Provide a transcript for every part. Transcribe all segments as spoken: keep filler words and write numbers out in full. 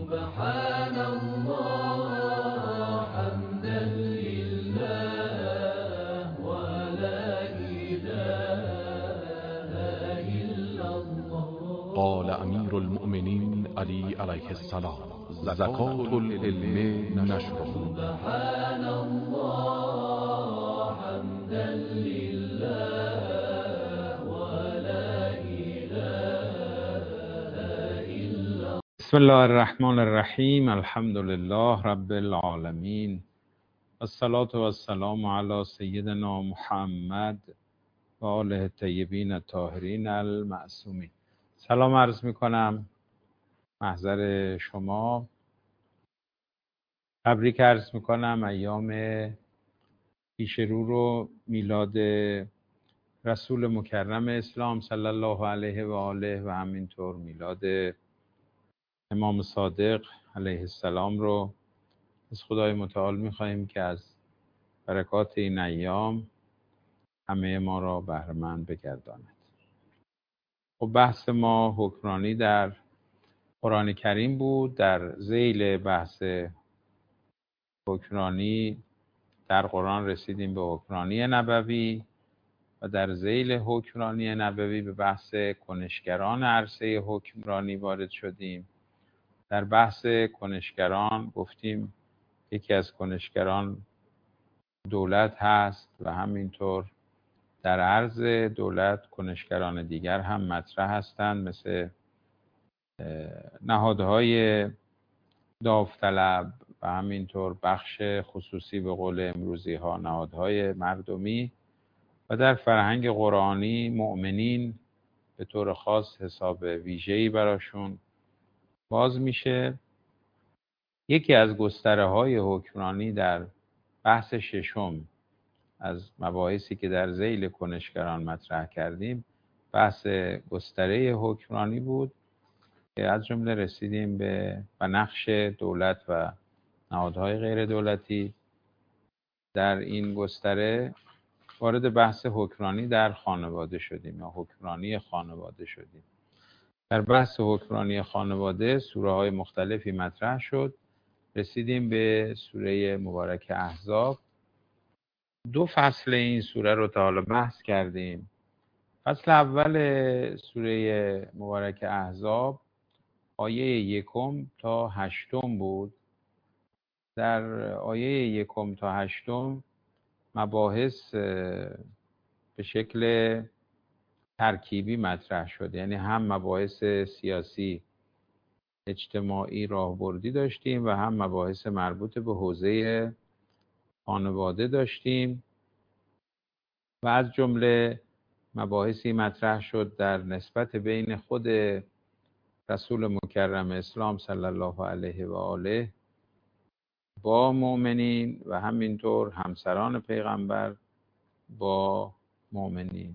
سبحان الله حمدا لله ولا إله إلا الله. قال امیر المؤمنین علی علیه السلام: زکات العلم نشره. سبحان الله حمدا لله ولا إله إلا. بسم الله الرحمن الرحیم. الحمد لله رب العالمین، الصلاة والسلام علی سیدنا محمد و آله الطیبین الطاهرین المعصومین. سلام عرض می کنم محضر شما، تبریک عرض می کنم ایام پیش رو رو میلاد رسول مکرم اسلام صلی الله علیه و آله و همینطور میلاد امام صادق علیه السلام رو از خدای متعال می‌خواهیم که از برکات این ایام همه ما را بهره‌مند بگرداند. خب بحث ما حکمرانی در قرآن کریم بود. در ذیل بحث حکمرانی در قرآن رسیدیم به حکمرانی نبوی و در ذیل حکمرانی نبوی به بحث کنشگران عرصه حکمرانی وارد شدیم. در بحث کنشگران گفتیم یکی از کنشگران دولت هست و همینطور در عرض دولت کنشگران دیگر هم مطرح هستند، مثل نهادهای داوطلب و همینطور بخش خصوصی به قول امروزی ها نهادهای مردمی و در فرهنگ قرآنی مؤمنین به طور خاص حساب ویژه‌ای براشون باز میشه. یکی از گستره های حکمرانی در بحث ششم از مباحثی که در ذیل کنشگران مطرح کردیم بحث گستره حکمرانی بود که از جمله رسیدیم به و نقش دولت و نهادهای غیر دولتی. در این گستره وارد بحث حکمرانی در خانواده شدیم یا حکمرانی خانواده شدیم. در بحث حکمرانی خانواده سوره های مختلفی مطرح شد. رسیدیم به سوره مبارک احزاب. دو فصل این سوره رو تا حالا بحث کردیم. فصل اول سوره مبارک احزاب آیه یکم تا هشتم بود. در آیه یکم تا هشتم مباحث به شکل ترکیبی مطرح شد، یعنی هم مباحث سیاسی اجتماعی راهبردی داشتیم و هم مباحث مربوط به حوزه خانواده داشتیم و از جمله مباحثی مطرح شد در نسبت بین خود رسول مکرم اسلام صلی الله علیه و آله با مؤمنین و همینطور همسران پیغمبر با مؤمنین.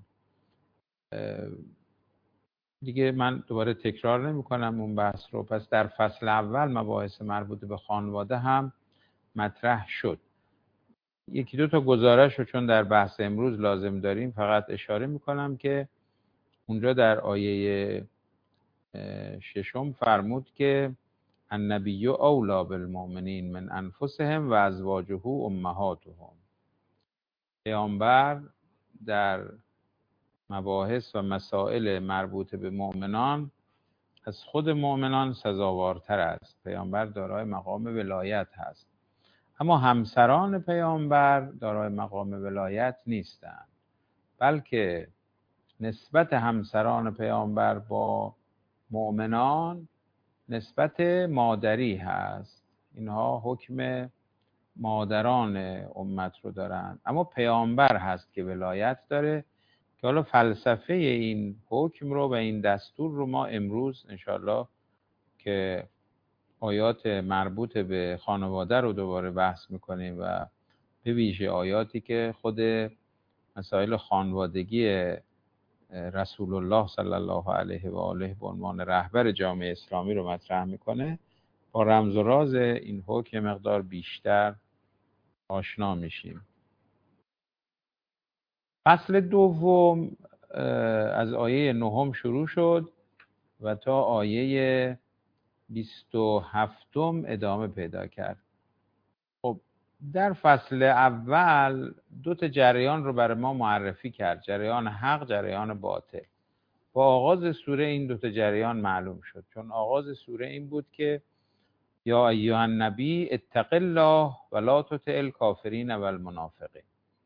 دیگه من دوباره تکرار نمی کنم اون بحث رو. پس در فصل اول مباحث مربوط به خانواده هم مطرح شد. یکی دو تا گزارش رو چون در بحث امروز لازم داریم فقط اشاره می کنم که اونجا در آیه ششم فرمود که النبی اولی بالمؤمنین من انفسهم و ازواجه امهاتهم. پیامبر در مباحث و مسائل مربوط به مؤمنان از خود مؤمنان سزاوارتر است. پیامبر دارای مقام ولایت هست، اما همسران پیامبر دارای مقام ولایت نیستند، بلکه نسبت همسران پیامبر با مؤمنان نسبت مادری هست. اینها حکم مادران امت رو دارن، اما پیامبر هست که ولایت داره که حالا فلسفه این حکم رو و این دستور رو ما امروز انشالله که آیات مربوط به خانواده رو دوباره بحث میکنیم و به ویژه آیاتی که خود مسائل خانوادگی رسول الله صلی الله علیه و آله به عنوان رهبر جامعه اسلامی رو مطرح میکنه، با رمز و راز این حکم مقدار بیشتر آشنا میشیم. فصل دوم از آیه نهم شروع شد و تا آیه بیست و هفتم ادامه پیدا کرد. خب در فصل اول دو تا جریان رو برای ما معرفی کرد، جریان حق، جریان باطل. با آغاز سوره این دو تا جریان معلوم شد، چون آغاز سوره این بود که یا ایها النبی اتق الله ولا تطع الکافرین و المنافقین.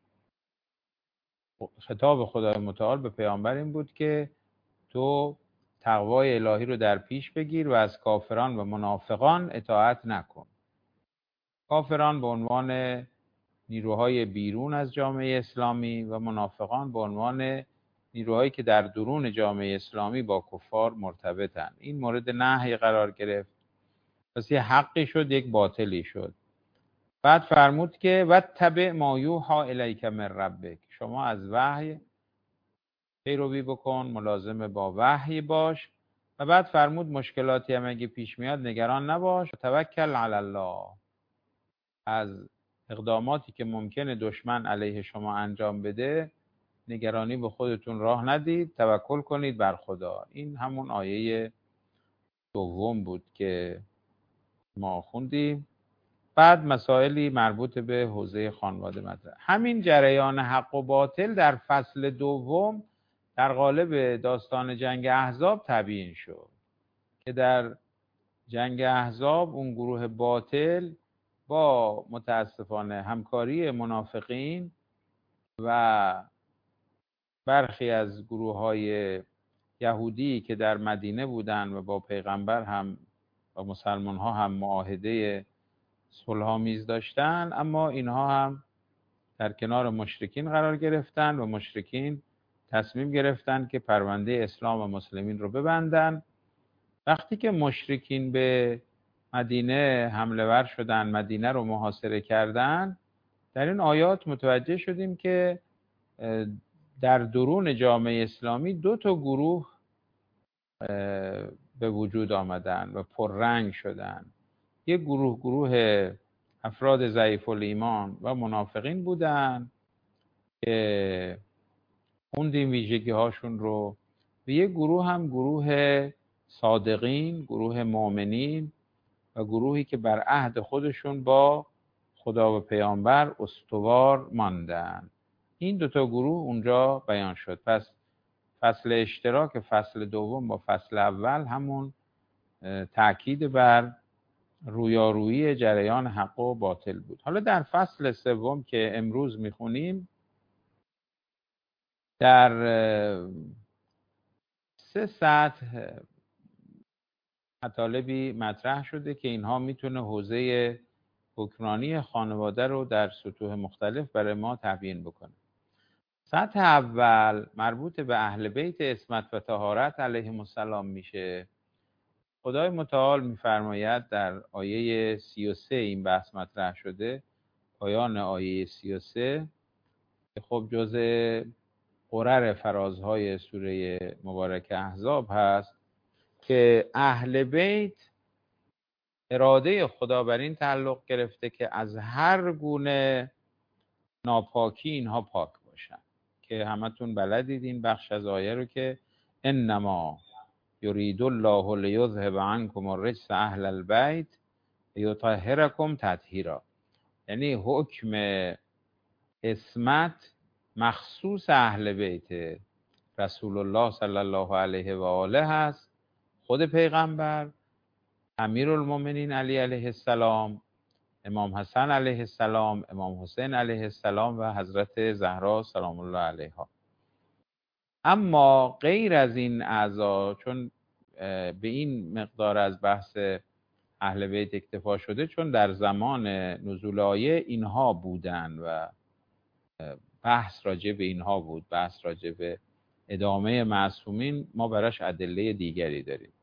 خطاب خدای متعال به پیامبر این بود که تو تقوای الهی رو در پیش بگیر و از کافران و منافقان اطاعت نکن. کافران به عنوان نیروهای بیرون از جامعه اسلامی و منافقان به عنوان نیروهایی که در درون جامعه اسلامی با کفار مرتبطن. این مورد نهی قرار گرفت. پس یه حقی شد، یک باطلی شد. بعد فرمود که واتبع ما یوحی الیک من ربک، شما از وحی پیروی بکن، ملازم با وحی باش. و بعد فرمود مشکلاتی هم اگه پیش میاد نگران نباش، توکل علی الله، از اقداماتی که ممکنه دشمن علیه شما انجام بده نگرانی به خودتون راه ندید، توکل کنید بر خدا. این همون آیه دوم بود که ما خوندیم. بعد مسائلی مربوط به حوزه خانواده مطرح. همین جریان حق و باطل در فصل دوم در قالب داستان جنگ احزاب تبیین شد که در جنگ احزاب اون گروه باطل با متاسفانه همکاری منافقین و برخی از گروه‌های یهودی که در مدینه بودند و با پیغمبر هم و مسلمان ها هم معاهده صلح‌آمیز داشتن، اما اینها هم در کنار مشرکین قرار گرفتن و مشرکین تصمیم گرفتن که پرونده اسلام و مسلمین رو ببندن. وقتی که مشرکین به مدینه حمله ور شدن، مدینه رو محاصره کردن، در این آیات متوجه شدیم که در درون جامعه اسلامی دو تا گروه به وجود آمدن و پررنگ شدن. یک گروه گروه افراد ضعیف الایمان و منافقین بودن که خوندیم ویژگی هاشون رو، و یک گروه هم گروه صادقین، گروه مؤمنین و گروهی که بر عهد خودشون با خدا و پیامبر استوار ماندن. این دوتا گروه اونجا بیان شد. پس فصل اشتراک فصل دوم با فصل اول همون تأکید بر رویارویی جریان حق و باطل بود. حالا در فصل سوم که امروز میخونیم در سه سطح مطالبی مطرح شده که اینها میتونه حوزه حکمرانی خانواده رو در سطوح مختلف برای ما تبیین بکنه. سطح اول مربوط به اهل بیت عصمت و طهارت علیهم السلام میشه. خدای متعال میفرماید در آیه سی و سه این بحث مطرح شده، پایان آیه سی و سه که خب جزء قرر فرازهای سوره مبارکه احزاب هست که اهل بیت اراده خدا بر این تعلق گرفته که از هر گونه ناپاکی اینها پاک باشن، که همتون بلدید این بخش از آیه رو که انما یرید الله لیذهب عنکم الرجس اهل البیت لیطهرکم تطهیرا. یعنی حکم عصمت مخصوص اهل بیت رسول الله صلی الله علیه و آله هست، خود پیغمبر، امیرالمومنین علی علیه السلام، امام حسن علیه السلام، امام حسین علیه السلام و حضرت زهرا سلام الله علیها. اما غیر از این اعضا، چون به این مقدار از بحث اهل بیت اکتفا شده، چون در زمان نزول آیه اینها بودن و بحث راجع به اینها بود، بحث راجع به ادامه معصومین ما براش ادله دیگری داریم.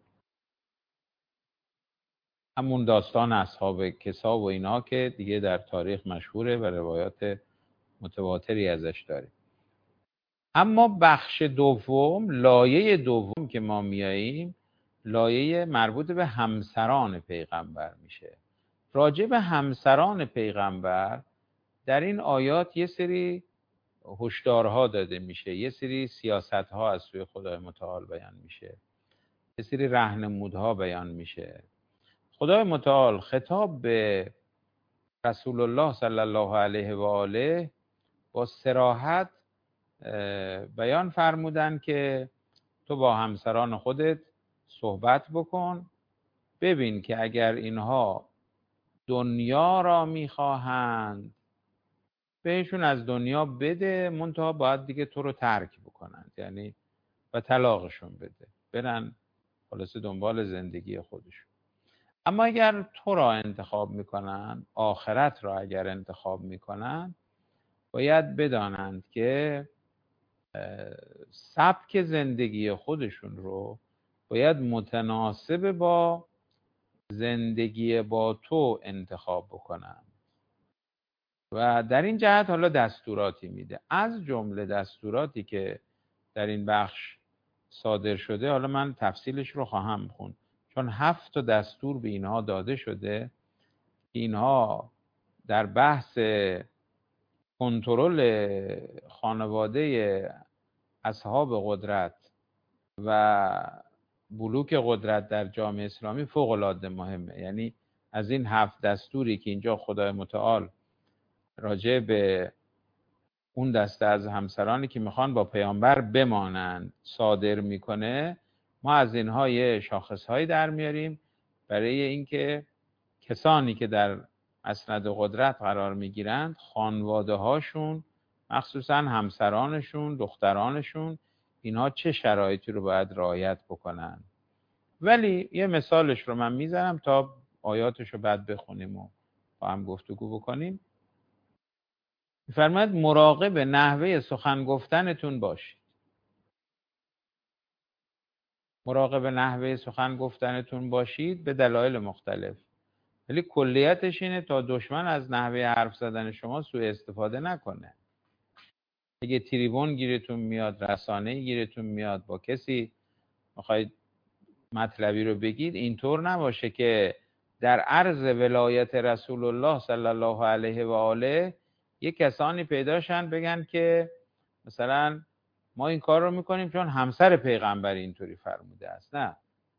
همون داستان اصحاب کسا و اینها که دیگه در تاریخ مشهوره و روایات متواتری ازش داریم. اما بخش دوم، لایه دوم که ما میاییم، لایه مربوط به همسران پیغمبر میشه. راجع به همسران پیغمبر در این آیات یه سری هشدارها داده میشه، یه سری سیاستها از سوی خدای متعال بیان میشه. یه سری راهنمودها بیان میشه. خدای متعال خطاب به رسول الله صلی الله علیه و آله با صراحت بیان فرمودن که تو با همسران خودت صحبت بکن، ببین که اگر اینها دنیا را میخواهند بهشون از دنیا بده، منتها باید دیگه تو رو ترک بکنند، یعنی و طلاقشون بده، برن خلاصه دنبال زندگی خودشون. اما اگر تو را انتخاب میکنن، آخرت را اگر انتخاب میکنن، باید بدانند که سبک زندگی خودشون رو باید متناسب با زندگی با تو انتخاب بکنن. و در این جهت حالا دستوراتی میده. از جمله دستوراتی که در این بخش صادر شده، حالا من تفصیلش رو خواهم خوند، چون هفت تا دستور به اینها داده شده. اینها در بحث کنترل خانواده اصحاب قدرت و بلوک قدرت در جامعه اسلامی فوق العاده مهمه. یعنی از این هفت دستوری که اینجا خدای متعال راجع به اون دسته از همسرانی که میخوان با پیامبر بمانند صادر میکنه، ما از اینها یه شاخصهایی در میاریم برای اینکه کسانی که در مسند قدرت قرار میگیرند، خانواده هاشون، مخصوصا همسرانشون، دخترانشون، اینها چه شرایطی رو باید رعایت بکنن. ولی یه مثالش رو من میذارم تا آیاتش رو بعد بخونیم و با هم گفتگو بکنیم. می‌فرماید مراقب نحوه سخن گفتنتون باشید. مراقب نحوه سخن گفتنتون باشید به دلایل مختلف، ولی کلیتش اینه تا دشمن از نحوه حرف زدن شما سوء استفاده نکنه. اگه تریبون گیرتون میاد، رسانه‌ای گیرتون میاد، با کسی میخواید مطلبی رو بگید، اینطور نباشه که در عرض ولایت رسول الله صلی الله علیه و آله یک کسانی پیداشن بگن که مثلا ما این کار رو میکنیم چون همسر پیغمبر اینطوری فرموده است. نه،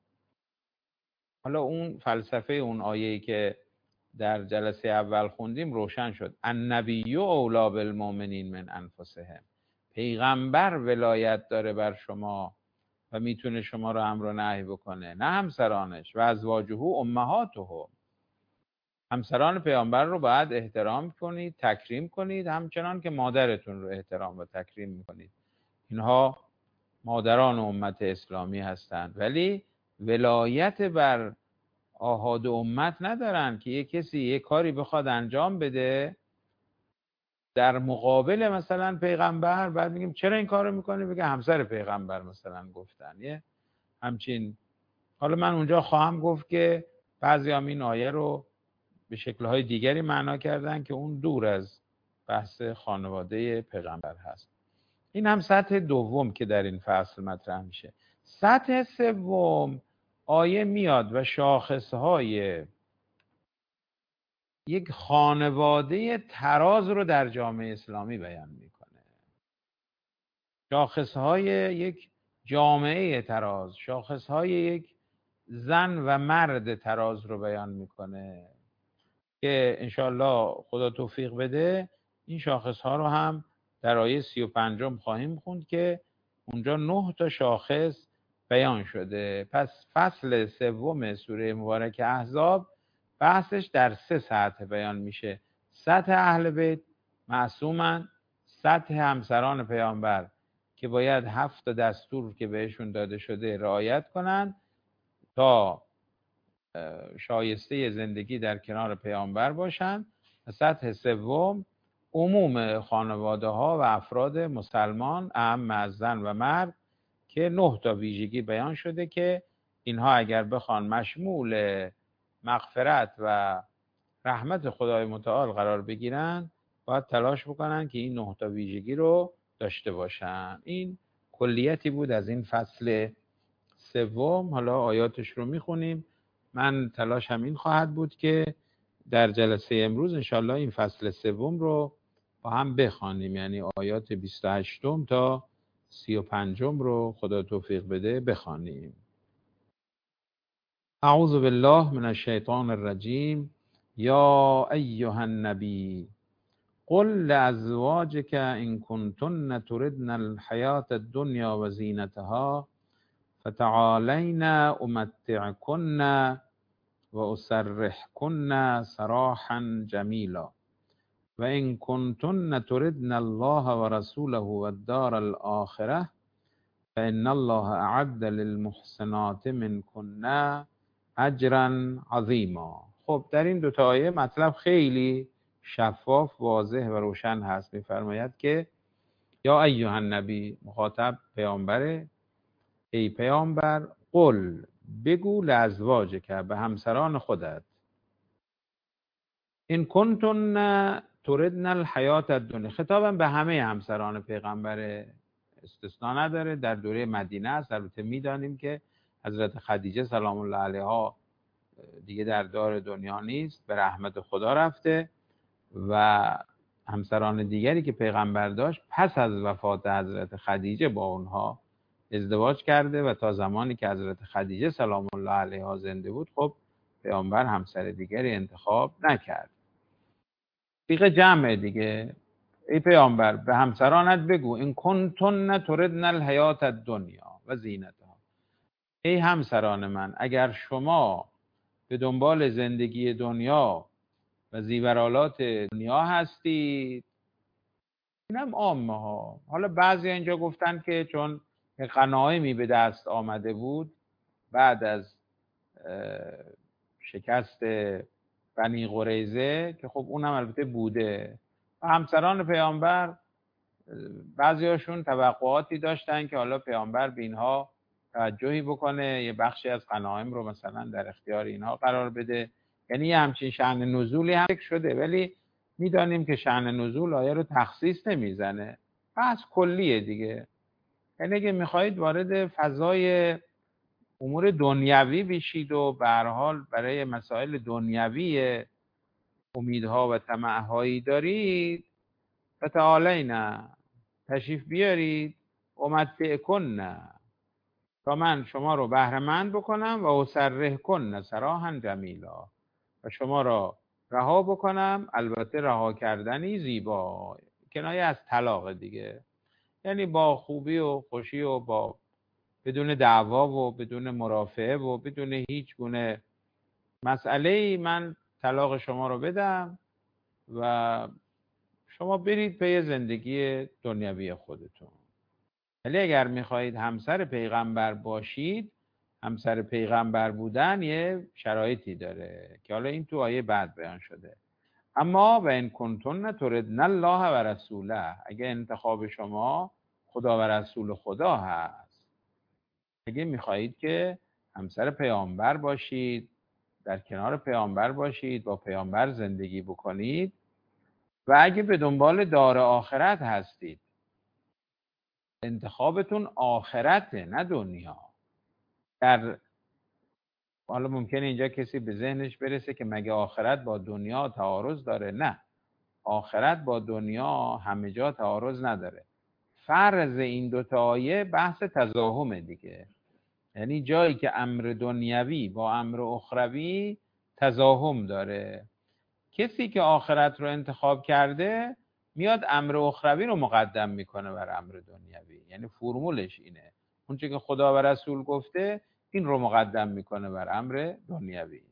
حالا اون فلسفه اون آیه‌ای که در جلسه اول خوندیم روشن شد. النبی اولی بالمؤمنین من انفسهم. پیغمبر ولایت داره بر شما و میتونه شما رو امر و نهی بکنه، نه همسرانش. و ازواجه امهاته. همسران پیامبر رو باید احترام کنید، تکریم کنید، همچنان که مادرتون رو احترام و تکریم میکنید. اینها مادران امت اسلامی هستند، ولی ولایت بر آحاد امت ندارن که یک کسی یک کاری بخواد انجام بده در مقابل مثلا پیغمبر، بعد میگیم چرا این کارو میکنی، بگه همسر پیغمبر مثلا گفتن. یه همچین، حالا من اونجا خواهم گفت که بعضی هم این آیه رو به شکل‌های دیگری معنا کردن که اون دور از بحث خانواده پیغمبر هست. این هم سطح دوم که در این فصل مطرح میشه. سطح سوم آیه میاد و شاخصهای یک خانواده تراز رو در جامعه اسلامی بیان میکنه. شاخصهای یک جامعه تراز، شاخصهای یک زن و مرد تراز رو بیان میکنه که انشالله خدا توفیق بده این شاخصها رو هم در آیه سی و پنجم خواهیم خوند که اونجا نه تا شاخص بیان شده. پس فصل سوم سوره مبارک احزاب بحثش در سه سطح بیان میشه. سطح اهل بیت معصومن، سطح همسران پیامبر که باید هفت دستور که بهشون داده شده رعایت کنند تا شایسته زندگی در کنار پیامبر باشند، و سطح سوم عموم خانواده ها و افراد مسلمان اعم از زن و مرد که نه تا ویژگی بیان شده که اینها اگر بخوان مشمول مغفرت و رحمت خدای متعال قرار بگیرن، باید تلاش بکنن که این نه تا ویژگی رو داشته باشن. این کلیتی بود از این فصل سوم. حالا آیاتش رو میخونیم. من تلاش هم این خواهد بود که در جلسه امروز انشالله این فصل سوم رو با هم بخوانیم، یعنی آیات بیست و هشت تا سی و پنج رو خدا توفیق بده بخوانیم. اعوذ بالله من الشیطان الرجیم. یا ایها النبی قل لازواجك ان كنتن تردن الحیاة الدنیا و زینتها فتعالین امتعکن و اسرحکن سراحا جمیلا و ان كنتن تردن الله و رسوله و الدار الآخرة فإن الله اعد للمحسنات منکن اجرا عظیما. خب در این دو تا آیه مطلب خیلی شفاف، واضح و روشن هست. میفرماید که یا ایها النبی، مخاطب پیامبره، ای پیامبر، قل، بگو، لازواجک، به همسران خودت، این کنتن تردن الحیات الدنیا، خطابم به همه همسران پیغمبر، استثناء نداره، در دوره مدینه است. البته میدانیم که حضرت خدیجه سلام الله علیها دیگه در دار دنیا نیست، به رحمت خدا رفته و همسران دیگری که پیغمبر داشت پس از وفات حضرت خدیجه با اونها ازدواج کرده و تا زمانی که حضرت خدیجه سلام الله علیها زنده بود خب پیغمبر همسر دیگری انتخاب نکرد. صیغه جمع دیگه. ای پیامبر به همسرانت بگو این کنتن تردن الحیات الدنیا و زینتها، ای همسران من، اگر شما به دنبال زندگی دنیا و زیورالات دنیا هستید، اینم عامه ها. حالا بعضی اینجا گفتن که چون غنایمی به دست آمده بود بعد از شکست بنی قریظه، که خب اونم البته بوده، و همسران پیامبر بعضی هاشون توقعاتی داشتن که حالا پیامبر به اینها توجهی بکنه، یه بخشی از غنایم رو مثلا در اختیار اینها قرار بده، یعنی یه همچین شأن نزولی هم شده. ولی میدانیم که شأن نزول آیه رو تخصیص نمیزنه، بحث کلیه دیگه. یعنی اگه میخواهید وارد فضای امور دنیوی بشید و به هر حال برای مسائل دنیوی امیدها و طمعهایی دارید، فتعالینا، تشریف بیارید، امتعکن، تا من شما رو بهره مند بکنم، و اسرحکن سراحا جمیلا، و شما را رها بکنم، البته رها کردنی زیبا، کنایه از طلاق دیگه، یعنی با خوبی و خوشی و با بدون دعوا و بدون مرافعه و بدون هیچ گونه مسئله‌ای من طلاق شما رو بدم و شما برید پی زندگی دنیوی خودتون. ولی اگر میخواهید همسر پیغمبر باشید، همسر پیغمبر بودن یه شرایطی داره که حالا این تو آیه بعد بیان شده. اما و ان کنتن تردن الله و رسوله، اگه انتخاب شما خدا و رسول خدا هست، اگه میخواهید که همسر پیامبر باشید، در کنار پیامبر باشید، با پیامبر زندگی بکنید، و اگه به دنبال دار آخرت هستید، انتخابتون آخرته نه دنیا. در حالا ممکنه اینجا کسی به ذهنش برسه که مگه آخرت با دنیا تعارض داره؟ نه، آخرت با دنیا همه جا تعارض نداره. فرض این دو تا آیه بحث تزاحم دیگه، یعنی جایی که امر دنیوی با امر اخروی تزاحم داره، کسی که آخرت رو انتخاب کرده میاد امر اخروی رو مقدم میکنه بر امر دنیوی، یعنی فرمولش اینه، اونچه که خدا و رسول گفته این رو مقدم میکنه بر امر دنیوی.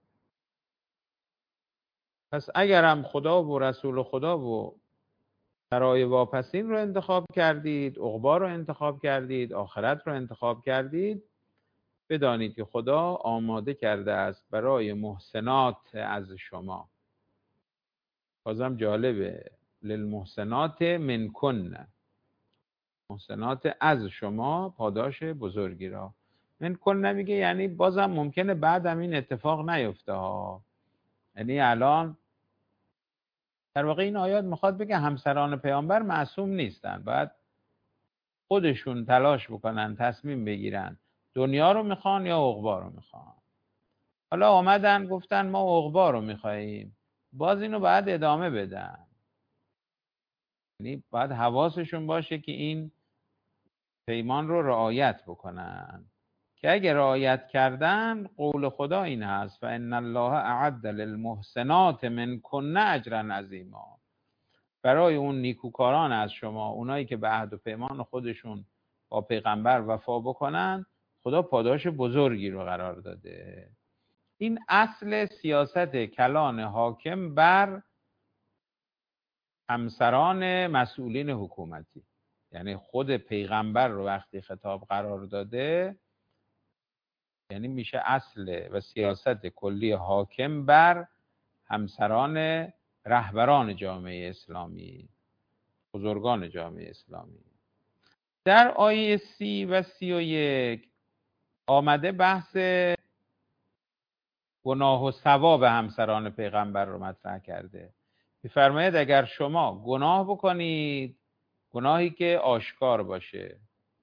پس اگرم خدا و رسول خدا و سرای واپسین رو انتخاب کردید، عقبا رو انتخاب کردید، آخرت رو انتخاب کردید، بدانید که خدا آماده کرده است برای محسنات از شما. بازم جالبه، للمحسنات منکن، محسنات از شما پاداش بزرگی را. منکن نمیگه، یعنی بازم ممکنه بعدم این اتفاق نیفته ها. یعنی الان در واقع این آیات میخواد بگه همسران پیامبر معصوم نیستن، باید خودشون تلاش بکنن، تصمیم بگیرن دنیا رو میخوان یا عقبا رو میخوان. حالا آمدن گفتن ما عقبا رو میخواییم، باز اینو باید ادامه بدن، یعنی باید حواسشون باشه که این پیمان رو رعایت بکنن که اگه رعایت کردن قول خدا این هست فان الله اعد للمحسنات منکن اجرا عظیما. برای اون نیکوکاران از شما، اونایی که به عهد و پیمان خودشون با پیغمبر وفا بکنن، خدا پاداش بزرگی رو قرار داده. این اصل سیاست کلان حاکم بر همسران مسئولین حکومتی، یعنی خود پیغمبر رو وقتی خطاب قرار داده، یعنی میشه اصل و سیاست کلی حاکم بر همسران رهبران جامعه اسلامی، بزرگان جامعه اسلامی. در آیه سی و سی و یک آمده بحث گناه و ثواب همسران پیغمبر رو مطرح کرده. می‌فرماید اگر شما گناه بکنید، گناهی که آشکار باشه،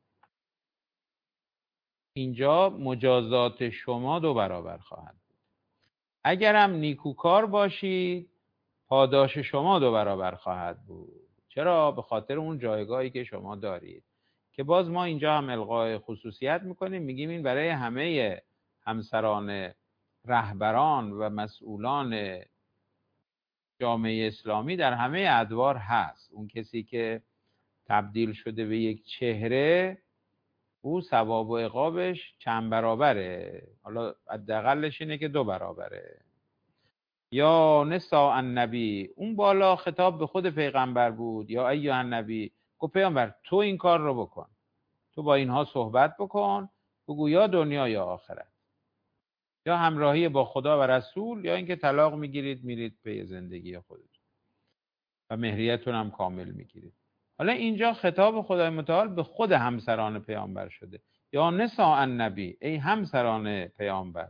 اینجا مجازات شما دو برابر خواهد بود. اگرم نیکوکار باشید، پاداش شما دو برابر خواهد بود. چرا؟ به خاطر اون جایگاهی که شما دارید، که باز ما اینجا هم القای خصوصیت میکنیم، میگیم این برای همه همسران رهبران و مسئولان جامعه اسلامی در همه ادوار هست. اون کسی که تبدیل شده به یک چهره، او ثواب و عقابش چند برابره، حالا حداقلش اینه که دو برابره. یا نساء النبی، اون بالا خطاب به خود پیغمبر بود، یا ایها النبی، گفت پیغمبر تو این کار رو بکن، تو با اینها صحبت بکن، بگو یا دنیا یا آخرت، یا همراهی با خدا و رسول، یا اینکه طلاق میگیرید میرید پی زندگی خودتون و مهریتون هم کامل میگیرید. حالا اینجا خطاب خدای متعال به خود همسران پیامبر شده. یا نساء النبی، ای همسران پیامبر،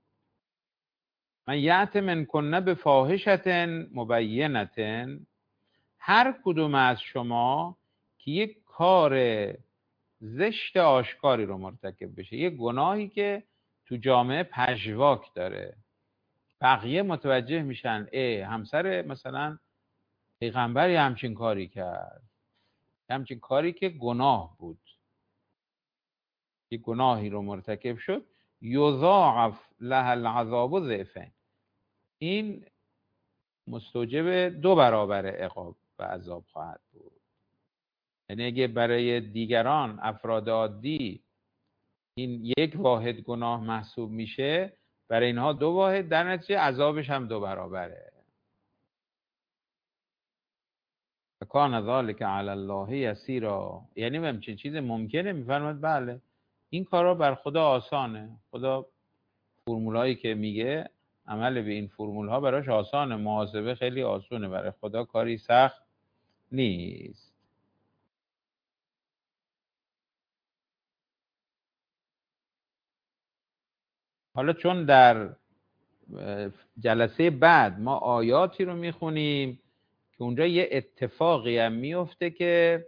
من یأت منکن بفاحشة مبینة، هر کدوم از شما که یک کار زشت آشکاری رو مرتکب بشه، یک گناهی که تو جامعه پژواک داره، بقیه متوجه میشن ای همسر مثلا پیغمبری همچین کاری کرد، همچین کاری که گناه بود، یک گناهی رو مرتکب شد، یضاعف لها العذاب ضعفین، این مستوجب دو برابر عقاب و عذاب خواهد بود. یعنی اگه برای دیگران افراد عادی این یک واحد گناه محسوب میشه، برای اینها دو واحد، در نتیجه عذابش هم دو برابره. کان ذلک علی الله یسیرا، یعنی همچین چیز ممکنه؟ میفرماد بله، این کارا بر خدا آسانه. خدا فرمولایی که میگه، عمل به این فرمول ها براش آسانه، محاسبه خیلی آسونه، برای خدا کاری سخت نیست. حالا چون در جلسه بعد ما آیاتی رو میخونیم که اونجا یه اتفاقی هم میفته که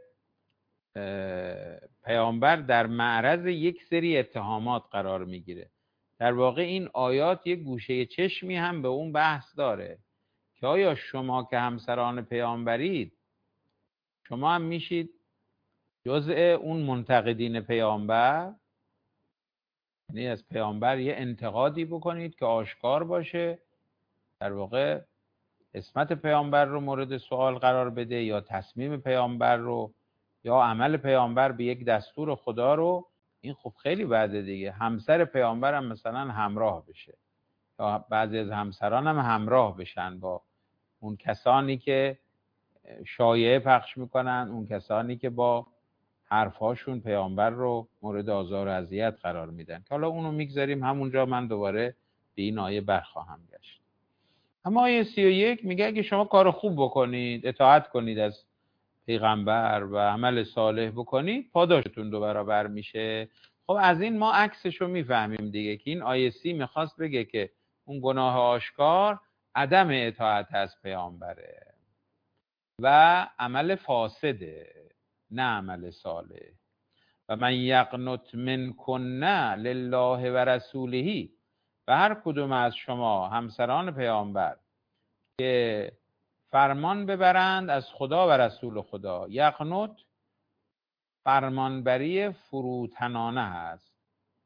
پیامبر در معرض یک سری اتهامات قرار میگیره. در واقع این آیات یه گوشه چشمی هم به اون بحث داره که آیا شما که همسران پیامبرید، شما هم میشید جزء اون منتقدین پیامبر، یعنی از پیامبر یه انتقادی بکنید که آشکار باشه، در واقع عصمت پیامبر رو مورد سوال قرار بده، یا تصمیم پیامبر رو، یا عمل پیامبر به یک دستور خدا رو. این خب خیلی بده دیگه، همسر پیامبر هم مثلا همراه بشه، یا بعضی از همسران هم همراه بشن با اون کسانی که شایعه پخش میکنن، اون کسانی که با حرفهاشون پیامبر رو مورد آزار و اذیت قرار میدن، که حالا اونو میگذاریم همونجا، من دوباره به این آیه برخواهم گشت. اما آیه سی و یک میگه اگه شما کار خوب بکنید، اطاعت کنید از پیغمبر و عمل صالح بکنید، پاداشتون دو برابر میشه. خب از این ما عکسش رو میفهمیم دیگه، که این آیه سی میخواست بگه که اون گناه آشکار عدم اطاعت از پیامبره و عمل فاسده، نه عمل صالح. و من یقنت منکن لله و رسوله، و هر کدوم از شما همسران پیامبر که فرمان ببرند از خدا و رسول خدا. یقنت فرمانبری فروتنانه هست،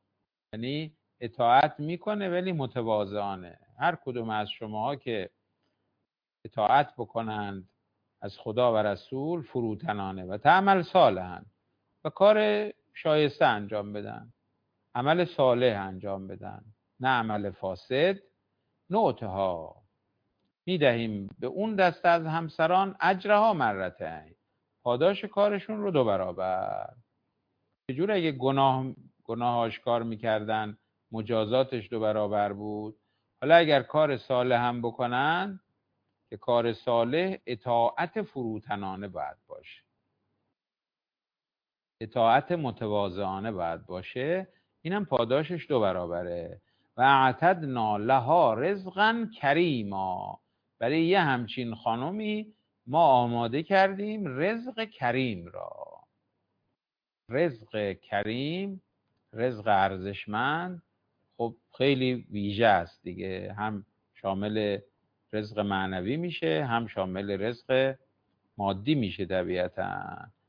یعنی اطاعت میکنه ولی متواضعانه. هر کدوم از شماها که اطاعت بکنند از خدا و رسول فروتنانه و تعمل صالحا، و کار شایسته انجام بدن، عمل صالح انجام بدن، نه عمل فاسد، نوتها میدهیم به اون دسته از همسران اجرها مرتين، پاداش کارشون رو دو برابر. چجور اگه گناه گناه آشکار میکردن مجازاتش دو برابر بود، حالا اگر کار صالح هم بکنن، که کار صالح اطاعت فروتنانه باید باشه، اطاعت متواضعانه باید باشه، اینم پاداشش دو برابره. و اعتدنا لها رزقا کریما، برای یه همچین خانمی ما آماده کردیم رزق کریم را. رزق کریم، رزق ارزشمند، خب خیلی ویژه است دیگه، هم شامل رزق معنوی میشه، هم شامل رزق مادی میشه طبیعتاً.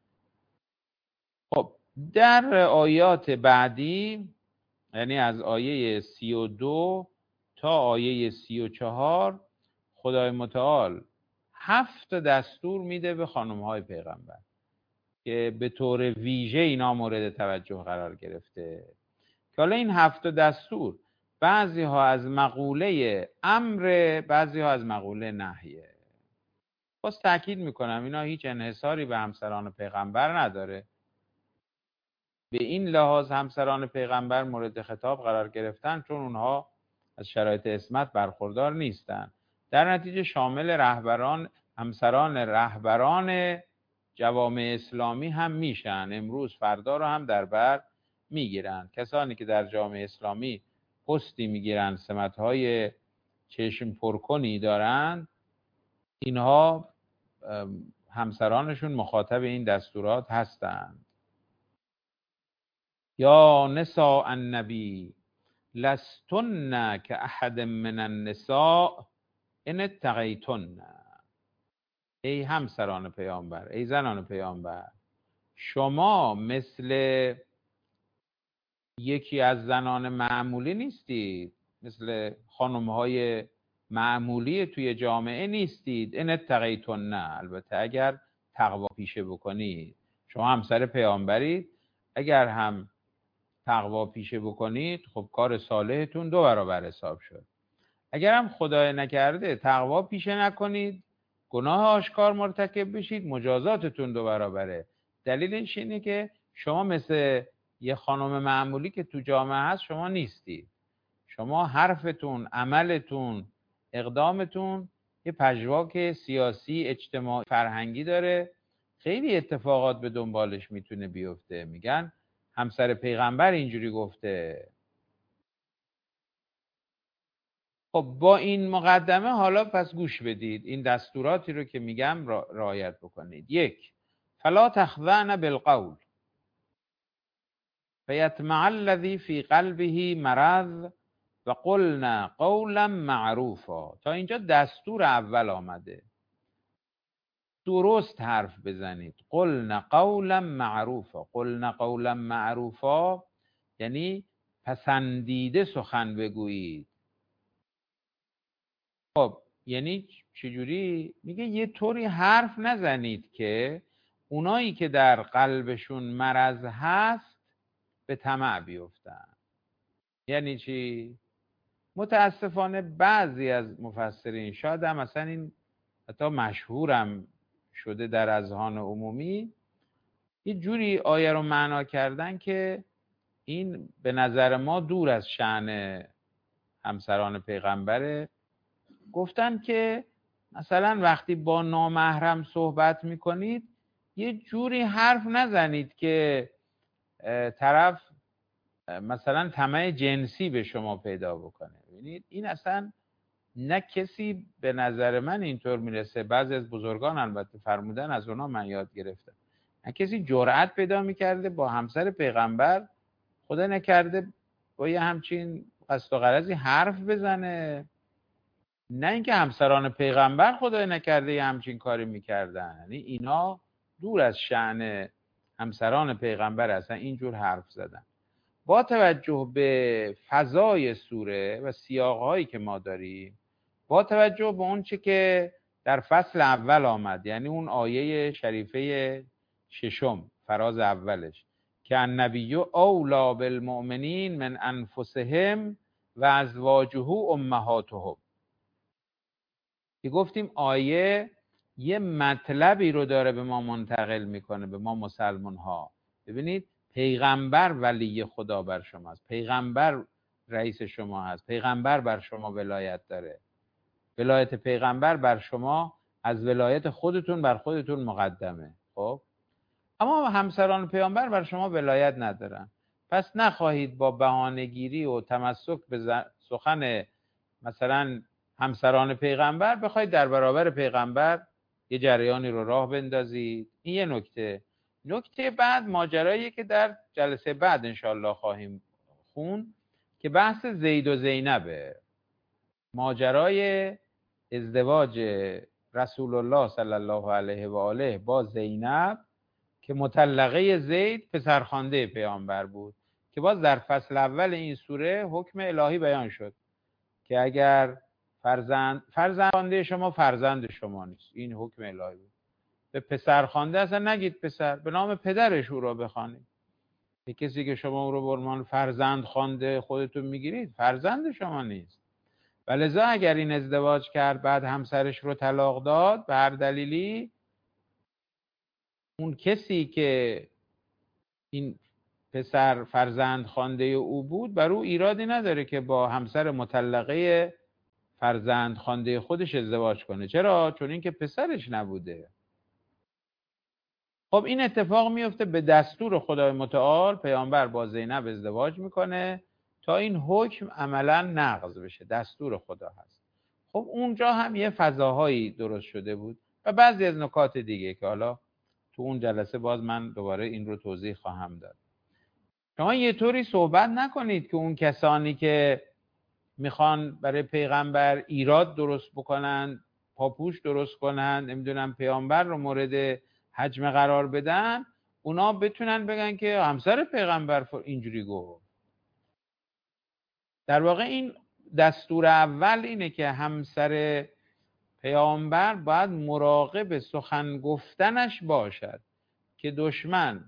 خب در آیات بعدی، یعنی از آیه سی و دو تا آیه سی و چهار، خدای متعال هفت دستور میده به خانم‌های پیغمبر که به طور ویژه اینا مورد توجه قرار گرفته. که حالا این هفت دستور بعضی ها از مقوله امر، بعضی ها از مقوله نهیه. باز تأکید میکنم اینا هیچ انحصاری به همسران پیغمبر نداره. به این لحاظ همسران پیغمبر مورد خطاب قرار گرفتن چون اونها از شرایط عصمت برخوردار نیستن. در نتیجه شامل رهبران، همسران رهبران جوامع اسلامی هم میشن، امروز فردا رو هم در بر میگیرن. کسانی که در جامعه اسلامی پستی میگیرن، سمتهای چشم پرکنی دارن، اینها همسرانشون مخاطب این دستورات هستند. یا نساء النبی لستن که احد من النساء ان اتقیتن. ای همسران پیامبر، ای زنان پیامبر، شما مثل یکی از زنان معمولی نیستید، مثل خانم‌های معمولی توی جامعه نیستید. ان اتقیتن، البته اگر تقوا پیشه بکنید. شما همسر پیامبرید، اگر هم تقوا پیشه بکنید خب کار صالحتون دو برابر حساب شد. اگر هم خدای نکرده تقوا پیشه نکنید، گناه آشکار مرتکب بشید، مجازاتتون دو برابره. دلیلش اینه که شما مثل یه خانم معمولی که تو جامعه هست شما نیستید. شما حرفتون، عملتون، اقدامتون یه پژواک سیاسی، اجتماعی، فرهنگی داره. خیلی اتفاقات به دنبالش میتونه بیفته. میگن همسر پیغمبر اینجوری گفته. خب با این مقدمه حالا پس گوش بدید، این دستوراتی رو که میگم را رعایت بکنید. یک، فلا تخضعن بالقول فیطمع الذی فی قلبه مرض و قلنا قولا معروفا. تا اینجا دستور اول آمده، درست حرف بزنید. قلنا قولا معروفا، قلنا قولا معروفا یعنی پسندیده سخن بگویید. خب یعنی چجوری؟ میگه یه طوری حرف نزنید که اونایی که در قلبشون مرض هست به طمع بیفتن. یعنی چی؟ متاسفانه بعضی از مفسرین، شاید هم مثلا این حتی مشهورم شده در اذهان عمومی، یه جوری آیه رو معنا کردن که این به نظر ما دور از شأن همسران پیغمبره. گفتن که مثلا وقتی با نامحرم صحبت میکنید یه جوری حرف نزنید که طرف مثلا طمع جنسی به شما پیدا بکنه. ببینید این اصلا نه کسی به نظر من اینطور میرسه، بعضی از بزرگان البته فرمودن، از اونا من یاد گرفتم، نه کسی جرأت پیدا میکرده با همسر پیغمبر، خدا نکرده با یه همچین قصد و غرضی حرف بزنه. نه اینکه همسران پیغمبر خدای نکرده یه همچین کاری میکردن، یعنی اینا دور از شأن همسران پیغمبر اصلا اینجور حرف زدن. با توجه به فضای سوره و سیاقهایی که ما داریم، با توجه به اون چه که در فصل اول آمد، یعنی اون آیه شریفه ششم فراز اولش که النبی اولی بالمؤمنین من انفسهم و ازواجه امهاتهم، که گفتیم آیه یه مطلبی رو داره به ما منتقل میکنه، به ما مسلمان ها. ببینید پیغمبر ولی خدا بر شما است، پیغمبر رئیس شما هست، پیغمبر بر شما ولایت داره، ولایت پیغمبر بر شما از ولایت خودتون بر خودتون مقدمه. خب اما همسران پیامبر بر شما ولایت ندارن، پس نخواهید با بهانه‌گیری و تمسک به سخن مثلا همسران پیغمبر بخواید در برابر پیغمبر یه جریانی رو راه بندازید. این یه نکته. نکته بعد ماجرایی که در جلسه بعد انشالله خواهیم خون که بحث زید و زینبه، ماجرای ازدواج رسول الله صلی الله علیه و آله با زینب که مطلقه زید پسرخوانده پیامبر بود، که باز در فصل اول این سوره حکم الهی بیان شد که اگر فرزند فرزند شما فرزند شما نیست، این حکم الهی بود. به پسرخوانده اصلا نگید پسر، به نام پدرش او را بخوانید. به کسی که شما او را به عنوان فرزند خوانده خودتون میگیرید، فرزند شما نیست. ولذا اگر این ازدواج کرد بعد همسرش رو طلاق داد به هر دلیلی، اون کسی که این پسر فرزند خوانده او بود بر او ایرادی نداره که با همسر مطلقه فرزند خوانده خودش ازدواج کنه. چرا؟ چون این که پسرش نبوده. خب این اتفاق میفته به دستور خدای متعال، پیامبر با زینب ازدواج میکنه تا این حکم عملا نقض بشه، دستور خدا هست. خب اونجا هم یه فضاهایی درست شده بود و بعضی از نکات دیگه که حالا تو اون جلسه باز من دوباره این رو توضیح خواهم داد. شما یه طوری صحبت نکنید که اون کسانی که میخوان برای پیغمبر ایراد درست بکنن، پاپوش درست کنن، نمیدونم پیامبر رو مورد حجم قرار بدن، اونا بتونن بگن که همسر پیغمبر اینجوری گفت. در واقع این دستور اول اینه که همسر پیامبر باید مراقب سخن گفتنش باشد که دشمن،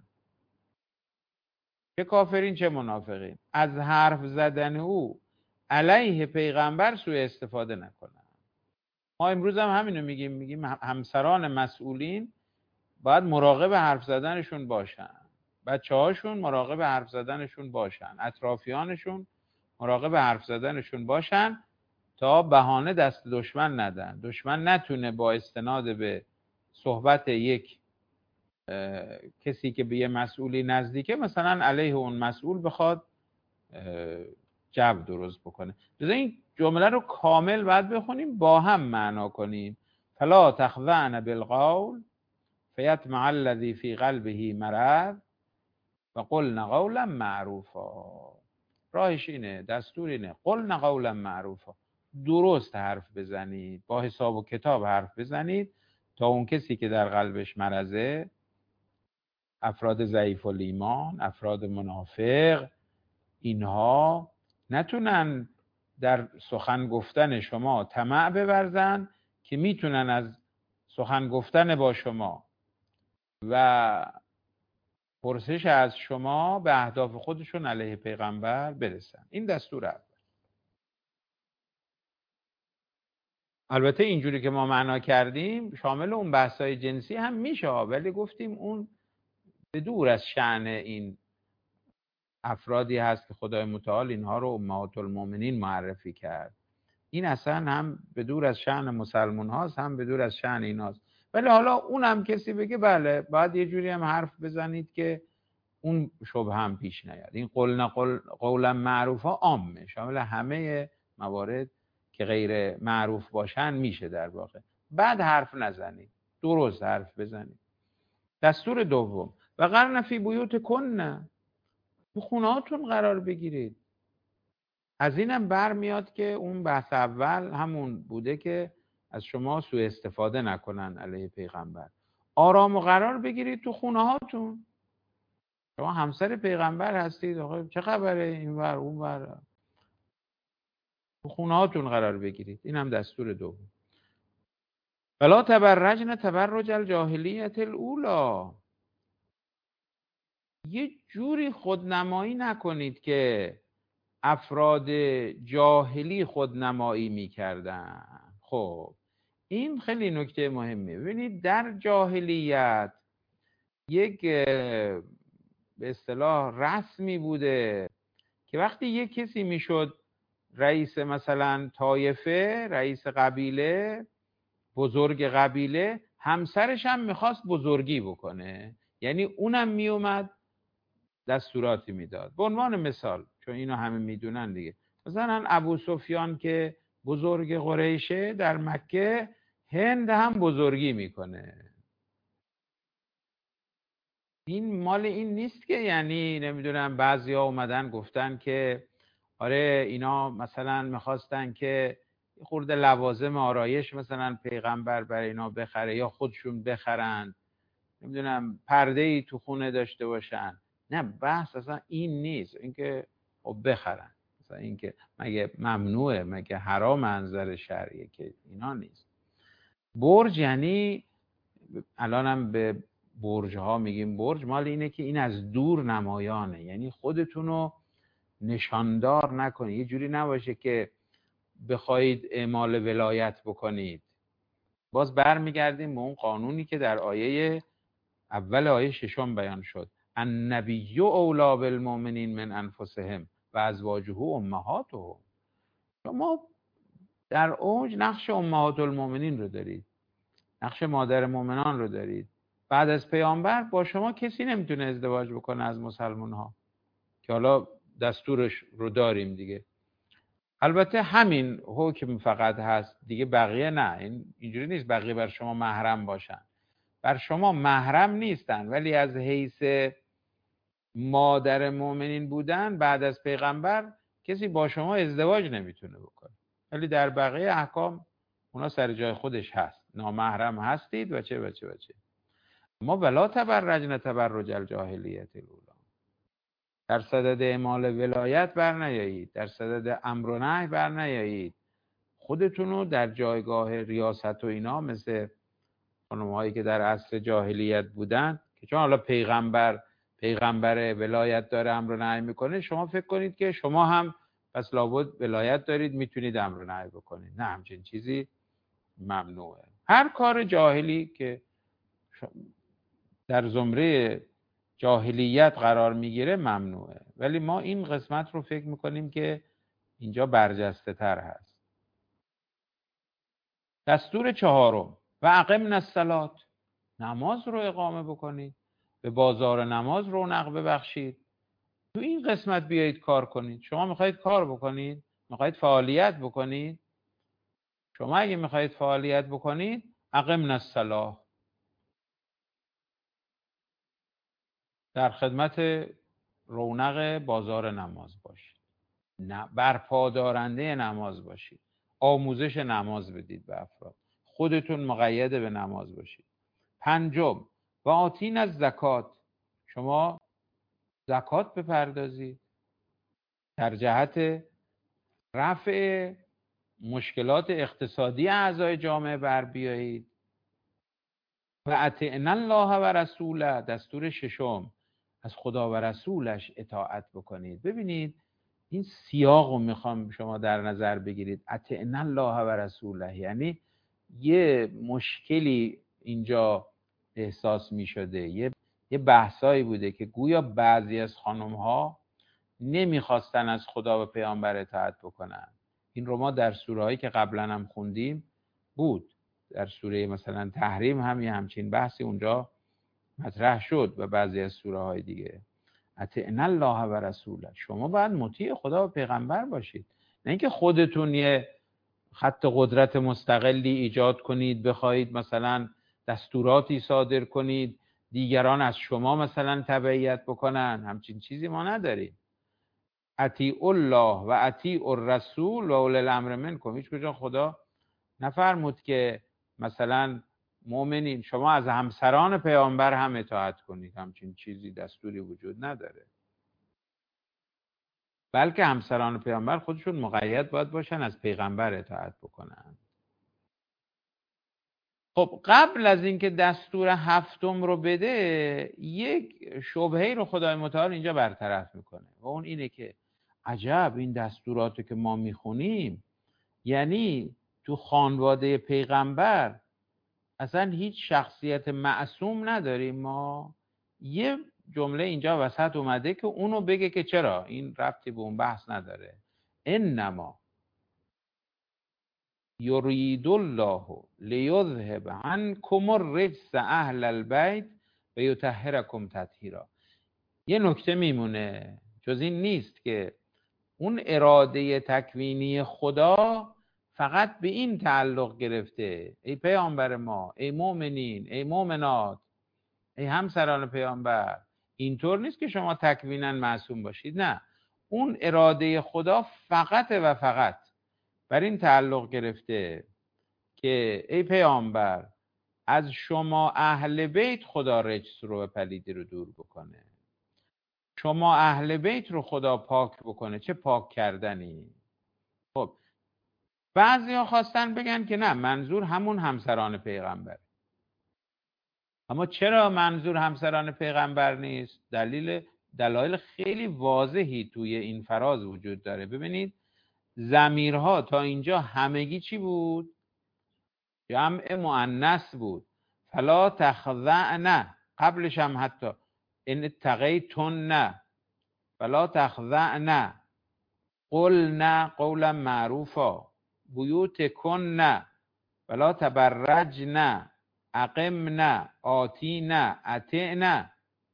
چه کافرین چه منافقین، از حرف زدن او علیه پیغمبر سوء استفاده نکنن. ما امروز هم همینو میگیم، میگیم همسران مسئولین باید مراقب حرف زدنشون باشن، بچه هاشون مراقب حرف زدنشون باشن، اطرافیانشون مراقب حرف زدنشون باشن تا بهانه دست دشمن ندن. دشمن نتونه با استناد به صحبت یک کسی که به یه مسئولی نزدیکه مثلا علیه اون مسئول بخواد جو درست بکنه. لذا این جمله رو کامل باید بخونیم، با هم معنا کنیم. فلا تخضعن بالقول فیطمع الذی فی قلبه مرض و قلن قولا معروفا. راهش اینه، دستور اینه، قلن قولا معروفا، درست حرف بزنید، با حساب و کتاب حرف بزنید تا اون کسی که در قلبش مرضه، افراد ضعیف الایمان، افراد منافق، اینها نتونن در سخن گفتن شما طمع بورزن که میتونن از سخن گفتن با شما و پرسش از شما به اهداف خودشون علیه پیغمبر برسن. این دستور اول. البته اینجوری که ما معنا کردیم شامل اون بحث‌های جنسی هم میشه، ولی گفتیم اون به دور از شأن این افرادی هست که خدای متعال اینها رو امهات المؤمنین معرفی کرد. این اصلا هم به دور از شأن مسلمان هاست، هم به دور از شأن ایناست. ولی حالا اون هم کسی بگه بله باید یه جوری هم حرف بزنید که اون شبه هم پیش نیاد. این قولنا قول قولا معروفا عامه، شامل همه موارد که غیر معروف باشن میشه در واقع. بعد حرف نزنید، درست حرف بزنید. دستور دوم و قرن فی بیوت کن، تو خونهاتون قرار بگیرید. از اینم برمیاد که اون بحث اول همون بوده که از شما سوء استفاده نکنن علیه پیغمبر. آرام و قرار بگیرید تو خونهاتون. شما همسر پیغمبر هستید، آقا چه خبره، این ور اون ور، تو خونه هاتون قرار بگیرید. این هم دستور دوم. ولا تبرجن تبرج الجاهلیت الاولی. یه جوری خودنمایی نکنید که افراد جاهلی خودنمایی میکردن. خب این خیلی نکته مهمه. ببینید در جاهلیت یک به اصطلاح رسمی بوده که وقتی یک کسی میشد رئیس مثلا طایفه، رئیس قبیله، بزرگ قبیله، همسرش هم میخواست بزرگی بکنه، یعنی اونم میومد دستوراتی میداد. به عنوان مثال، چون اینو همه میدونن دیگه، مثلا ابو سفیان که بزرگ قریشه در مکه، هند هم بزرگی میکنه. این مال این نیست که یعنی نمیدونم بعضیا اومدن گفتن که آره اینا مثلا میخواستن که خورده لوازم آرایش مثلا پیغمبر برای اینا بخره یا خودشون بخرن، نمیدونم پرده ای تو خونه داشته باشن. نه، بحث اصلا این نیست، اینکه خب بخرن، مثلا اینکه مگه ممنوعه، مگه حرام منظر شرعیه، که اینا نیست. برج یعنی الانم به برج ها میگیم برج، مال اینه که این از دور نمایانه، یعنی خودتونو نشاندار نکنید. یه جوری نباشه که بخواید اعمال ولایت بکنید. باز برمیگردیم به اون قانونی که در آیه اول آیه ششم بیان شد، النبی اولی بالمؤمنین من انفسهم و ازواجه امهاتهم. شما در اوج نقش امهات المؤمنین رو دارید، نقش مادر مؤمنان رو دارید. بعد از پیامبر با شما کسی نمیتونه ازدواج بکنه از مسلمان ها، که حالا دستورش رو داریم دیگه. البته همین حکم فقط هست دیگه، بقیه نه. این اینجوری نیست بقیه بر شما محرم باشن، بر شما محرم نیستن، ولی از حیث مادر مؤمنین بودن بعد از پیغمبر کسی با شما ازدواج نمیتونه بکنه. ولی در بقیه احکام اونا سر جای خودش هست، نامحرم هستید و چه و چه و چه. ما ولا تبرجن تبرج الجاهلیت الاولی. در صدد اعمال ولایت بر نیایید، در صدد امر و نهی بر نیایید. خودتونو در جایگاه ریاست و اینا مثل خانم‌هایی که در عصر جاهلیت بودن، که چون حالا پیغمبر پیغمبر ولایت داره امر و نهی میکنه، شما فکر کنید که شما هم پس لابد ولایت دارید میتونید امر و نهی بکنید. نه، همچین چیزی ممنوعه. هر کار جاهلی که در زمره جاهلیت قرار میگیره ممنوعه، ولی ما این قسمت رو فکر میکنیم که اینجا برجسته تر هست. دستور چهارم، و اقمنا الصلاة، نماز رو اقامه بکنید، به بازار نماز رونق ببخشید. تو این قسمت بیایید کار کنید. شما میخواید کار بکنید، میخواید فعالیت بکنید. شما اگه میخواید فعالیت بکنید، اقمنا الصلاة، در خدمت رونق بازار نماز باشید، برپادارنده نماز باشید، آموزش نماز بدید به افراد، خودتون مقید به نماز باشید. پنجم، و آتین از زکات، شما زکات بپردازید در جهت رفع مشکلات اقتصادی اعضای جامعه بر بیایید. و اطعنا الله و رسوله، دستور ششم، از خدا و رسولش اطاعت بکنید. ببینید این سیاق رو میخوام شما در نظر بگیرید. اطعنا الله و رسوله یعنی یه مشکلی اینجا احساس میشده، یه یه بحثایی بوده که گویا بعضی از خانم ها نمیخواستن از خدا و پیامبر اطاعت بکنن. این رو ما در سوره هایی که قبلا هم خوندیم بود، در سوره مثلا تحریم هم یه همچین بحثی اونجا مطرح شد و بعضی از سوره های دیگه. اطعنا الله و رسوله، شما باید مطیع خدا و پیغمبر باشید، نه اینکه خودتون یه خط قدرت مستقلی ایجاد کنید، بخواید مثلا دستوراتی صادر کنید دیگران از شما مثلا تبعیت بکنن. همچین چیزی ما نداریم. اطیعوا الله و اطیعوا الرسول و اولی الامر منکم. هیچ کجا خدا نفرمود که مثلا مؤمنین شما از همسران پیامبر هم اطاعت کنید. همچین چیزی دستوری وجود نداره، بلکه همسران پیامبر خودشون مقید باید باشن از پیغمبر اطاعت بکنن. خب قبل از اینکه دستور هفتم رو بده، یک شبهه‌ای رو خدای متعال اینجا برطرف میکنه و اون اینه که عجب این دستوراتو که ما میخونیم، یعنی تو خانواده پیغمبر اصلا هیچ شخصیت معصوم نداریم ما؟ یه جمله اینجا وسط اومده که اونو بگه که چرا این ربطی به اون بحث نداره. انما یرید الله لیذهب عنکم الرجس اهل البیت و یطهرکم تطهیرا. یه نکته میمونه جز این نیست که اون اراده تکوینی خدا فقط به این تعلق گرفته ای پیامبر ما، ای مؤمنین، ای مؤمنات، ای همسران پیامبر، اینطور نیست که شما تکوینا معصوم باشید. نه، اون اراده خدا فقط و فقط بر این تعلق گرفته که ای پیامبر از شما اهل بیت خدا رجس رو و پلیدی رو دور بکنه، شما اهل بیت رو خدا پاک بکنه. چه پاک کردنی. خب بعضی ها خواستن بگن که نه، منظور همون همسران پیغمبر. اما چرا منظور همسران پیغمبر نیست؟ دلیل دلایل خیلی واضحی توی این فراز وجود داره. ببینید ضمیرها تا اینجا همگی چی بود؟ جمع مؤنث بود. فلا تخضعن، قبلش هم حتی ان اتقیتن فلا تخضعن قلن قولا معروفا بیوتکن ولا تبرجن اقمن آتین اطعن.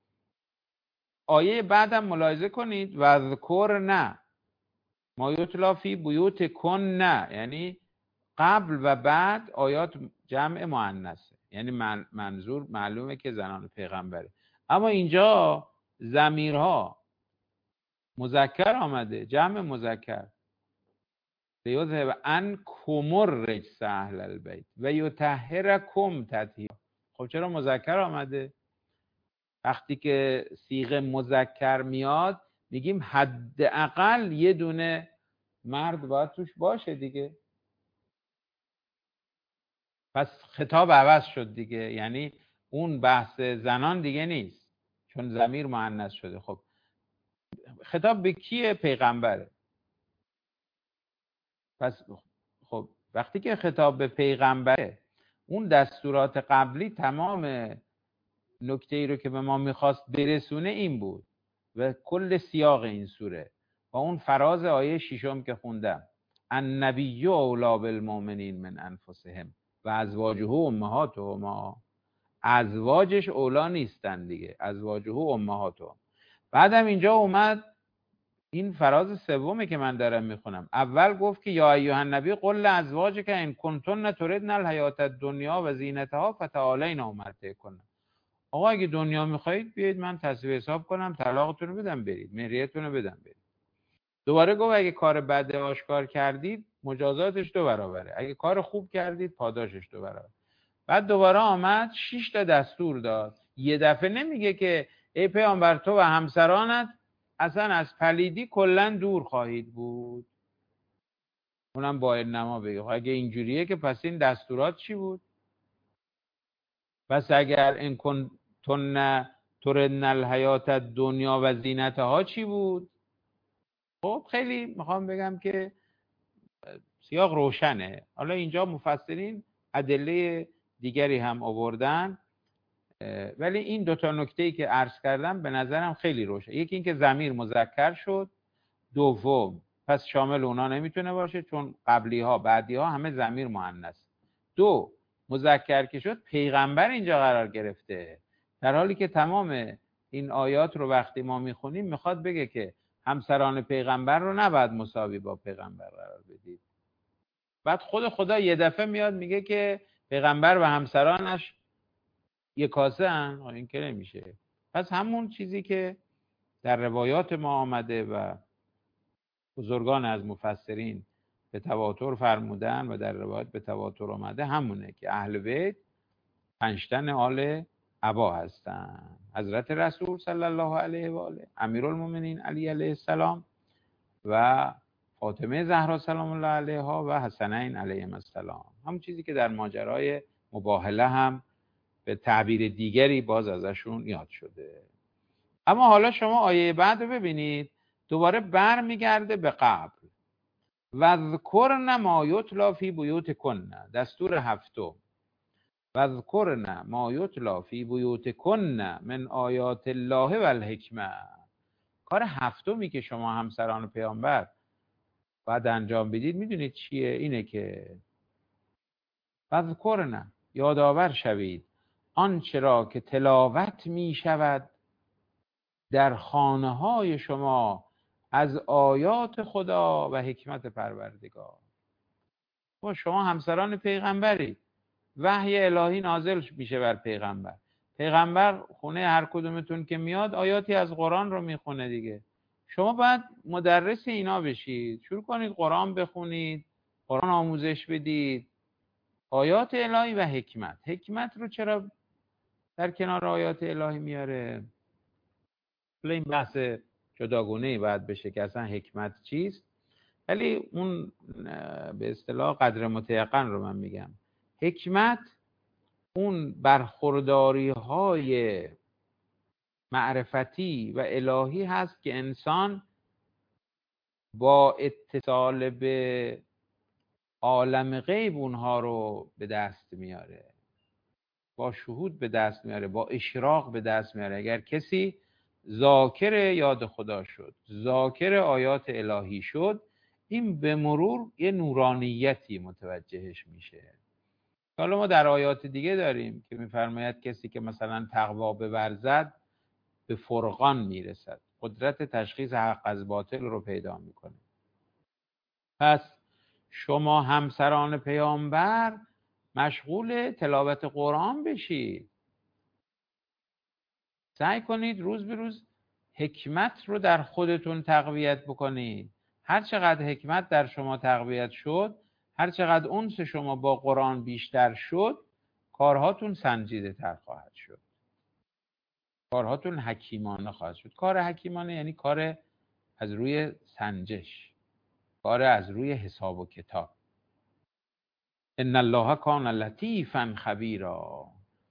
آیه بعدم ملاحظه کنید و ذکرن ما یتلی فی بیوتکن، یعنی قبل و بعد آیات جمع مؤنثه، یعنی منظور معلومه که زنان پیغمبره. اما اینجا ضمیرها مذکر آمده، جمع مذکر. لیذهب عنکم الرجس اهل البیت و یطهرکم تطهیرا. خب چرا مذکر آمده؟ وقتی که صیغه مذکر میاد میگیم حداقل یه دونه مرد باید توش باشه دیگه. پس خطاب عوض شد دیگه، یعنی اون بحث زنان دیگه نیست چون ضمیر مؤنث شده. خب خطاب به کیه؟ پیغمبره. پس خب وقتی که خطاب به پیغمبره، اون دستورات قبلی تمام نکته ای رو که به ما میخواست برسونه این بود و کل سیاق این سوره و اون فراز آیه ششم که خوندم، النبی اولی بالمؤمنین من انفسهم و ازواجه امهاتهم. ازواجش اولا نیستن دیگه، ازواجه امهاتهم. بعدم اینجا اومد این فراز سومه که من دارم میخونم. اول گفت که یا ایها النبی قل لازواجک ان کنتن تردن الحیات الدنیا و زینتها فتعالین امتعکن. آقا اگه دنیا میخواهید بیاید من تصویه حساب کنم، طلاقتون رو بدم برید، مهریتون رو بدم برید. دوباره گفت اگه کار بد آشکار کردید مجازاتش دو برابره، اگه کار خوب کردید پاداشش دو برابره. بعد دوباره آمد شش تا دستور داد. یه دفعه نمیگه که ای پیامبر تو و همسرانت اصلا از پلیدی کلا دور خواهید بود، اونم با نما بگه. اگه اینجوریه که پس این دستورات چی بود؟ پس اگر این کنتن تردن الحیات الدنیا و زینتها چی بود؟ خب خیلی میخوام بگم که سیاق روشنه. حالا اینجا مفسرین ادله دیگری هم آوردن، ولی این دوتا نکته‌ای که عرض کردم به نظرم خیلی روشن. یکی این که ضمیر مذکر شد، دوم پس شامل اونا نمیتونه باشه چون قبلی ها بعدی ها همه ضمیر مؤنث. دو مذکر که شد پیغمبر اینجا قرار گرفته، در حالی که تمام این آیات رو وقتی ما میخونیم میخواد بگه که همسران پیغمبر رو نباید مساوی با پیغمبر قرار بدید. بعد خود خدا یه دفعه میاد میگه که پیغمبر و همسرانش یک کاسه هن. این که نمیشه. پس همون چیزی که در روایات ما آمده و بزرگان از مفسرین به تواتر فرمودن و در روایات به تواتر آمده همونه که اهل بیت پنجتن آل عبا هستند. حضرت رسول صلی الله علیه و آله، امیرالمومنین علی علیه السلام و فاطمه زهرا سلام الله علیها و حسنین علیهم السلام. همون چیزی که در ماجرای مباهله هم به تعبیر دیگری باز ازشون یاد شده. اما حالا شما آیه بعد رو ببینید، دوباره بر میگرده به قبل. وذکرن ما یتلی فی بیوتکن، دستور هفتم. وذکرن ما یتلی فی بیوتکن من آیات الله و الحکمه. کار هفتمی که شما همسران پیامبر باید انجام بدید میدونید چیه؟ اینه که وذکرن، یادآور شوید آنچه را که تلاوت می شود در خانه های شما از آیات خدا و حکمت پروردگار. و شما همسران پیغمبری، وحی الهی نازل میشه بر پیغمبر. پیغمبر خونه هر کدومتون که میاد آیاتی از قرآن رو میخونه دیگه. شما باید مدرس اینا بشید، شروع کنید قرآن بخونید، قرآن آموزش بدید، آیات الهی و حکمت. حکمت رو چرا در کنار آیات الهی میاره؟ این بحث جداگونه‌ای باید بشه که اصلا حکمت چیست، ولی اون به اصطلاح قدر متیقن رو من میگم. حکمت اون برخورداری های معرفتی و الهی هست که انسان با اتصال به عالم غیب اونها رو به دست میاره، با شهود به دست میاره، با اشراق به دست میاره. اگر کسی ذاکر یاد خدا شد، ذاکر آیات الهی شد، این به مرور یه نورانیتی متوجهش میشه. حالا ما در آیات دیگه داریم که میفرماید کسی که مثلا تقوا بورزد به فرقان میرسد، قدرت تشخیص حق از باطل رو پیدا میکنه. پس شما همسران پیامبر مشغول تلاوت قرآن بشید، سعی کنید روز به روز حکمت رو در خودتون تقویت بکنید. هر چقدر حکمت در شما تقویت شد، هر چقدر انس شما با قرآن بیشتر شد، کارهاتون سنجیده تر خواهد شد، کارهاتون حکیمانه خواهد شد. کار حکیمانه یعنی کار از روی سنجش، کار از روی حساب و کتاب. ان الله کان لطیفا خبیرا.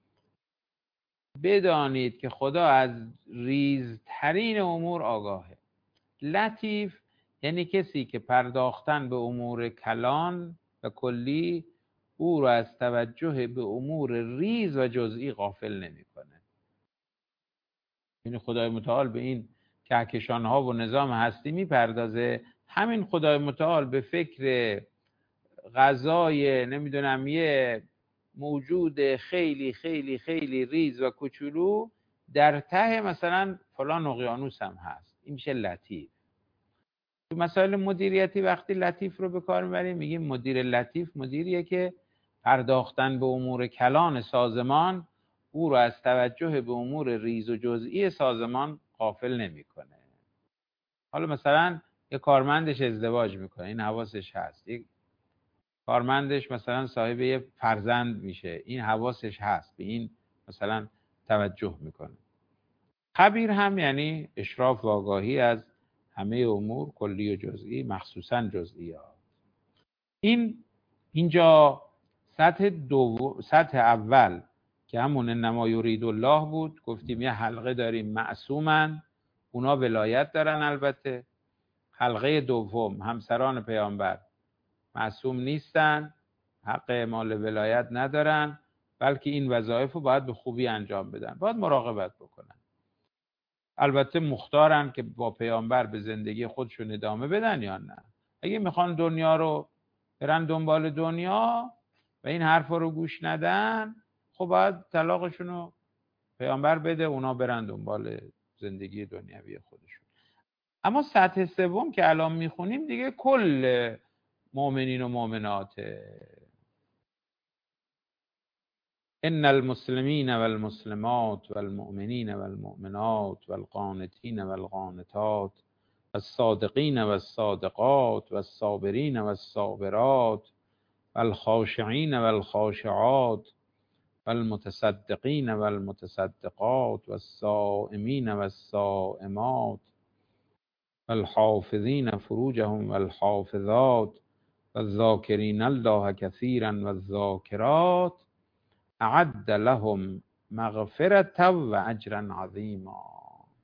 بدانید که خدا از ریزترین امور آگاهه. لطیف یعنی کسی که پرداختن به امور کلان و کلی او را از توجه به امور ریز و جزئی غافل نمیکنه. یعنی خدای متعال به این کهکشان ها و نظام هستی میپردازه، همین خدای متعال به فکر غذای نمیدونم یه موجود خیلی خیلی خیلی ریز و کوچولو در ته مثلا فلان اقیانوس هم هست. این میشه لطیف. تو مسائل مدیریتی وقتی لطیف رو به کار میبریم میگیم مدیر لطیف مدیریه که پرداختن به امور کلان سازمان او رو از توجه به امور ریز و جزئی سازمان غافل نمیکنه. حالا مثلا یه کارمندش ازدواج میکنه، این حواسش هست. یک کارمندش مثلا صاحب یه فرزند میشه، این حواسش هست، به این مثلا توجه میکنه. خبیر هم یعنی اشراف و آگاهی از همه امور کلی و جزئی، مخصوصا جزئیات. این اینجا سطح دو سطح اول که همون انما یرید الله بود، گفتیم یه حلقه داریم معصومن، اونا ولایت دارن. البته حلقه دوم همسران پیامبر معصوم نیستن، حق اعمال ولایت ندارن، بلکه این وظایف رو باید به خوبی انجام بدن، باید مراقبت بکنن. البته مختارن که با پیامبر به زندگی خودشون ادامه بدن یا نه. اگه میخوان دنیا رو برن دنبال دنیا و این حرفا رو گوش ندن، خب باید طلاقشون رو پیامبر بده، اونا برن دنبال زندگی دنیوی خودشون. اما سطح سوم که الان میخونیم دیگه کل مؤمنین و مؤمناته. ان المسلمین والمسلمات والمؤمنین والمؤمنات والقانتین والقانتات والصادقین والصادقات والصابرین والصابرات والخاشعین والخاشعات والمتصدقین والمتصدقات والصائمین والصائمات والحافظین فروجهم والحافظات والذاکرین الله کثیرا والذاکرات اعد لهم مغفرة و اجرا عظیما.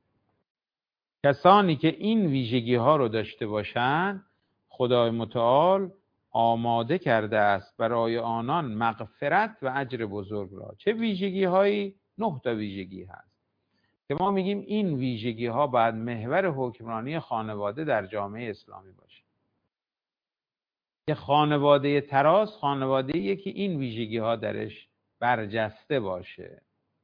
کسانی که این ویژگی ها رو داشته باشند خدای متعال آماده کرده است برای آنان مغفرت و اجر بزرگ را. چه ویژگی هایی؟ نه تا ویژگی هست که ما میگیم این ویژگی ها باید محور حکمرانی خانواده در جامعه اسلامی باشه. که خانواده تراز خانواده‌ایه که این ویژگی ها درش برجسته باشه.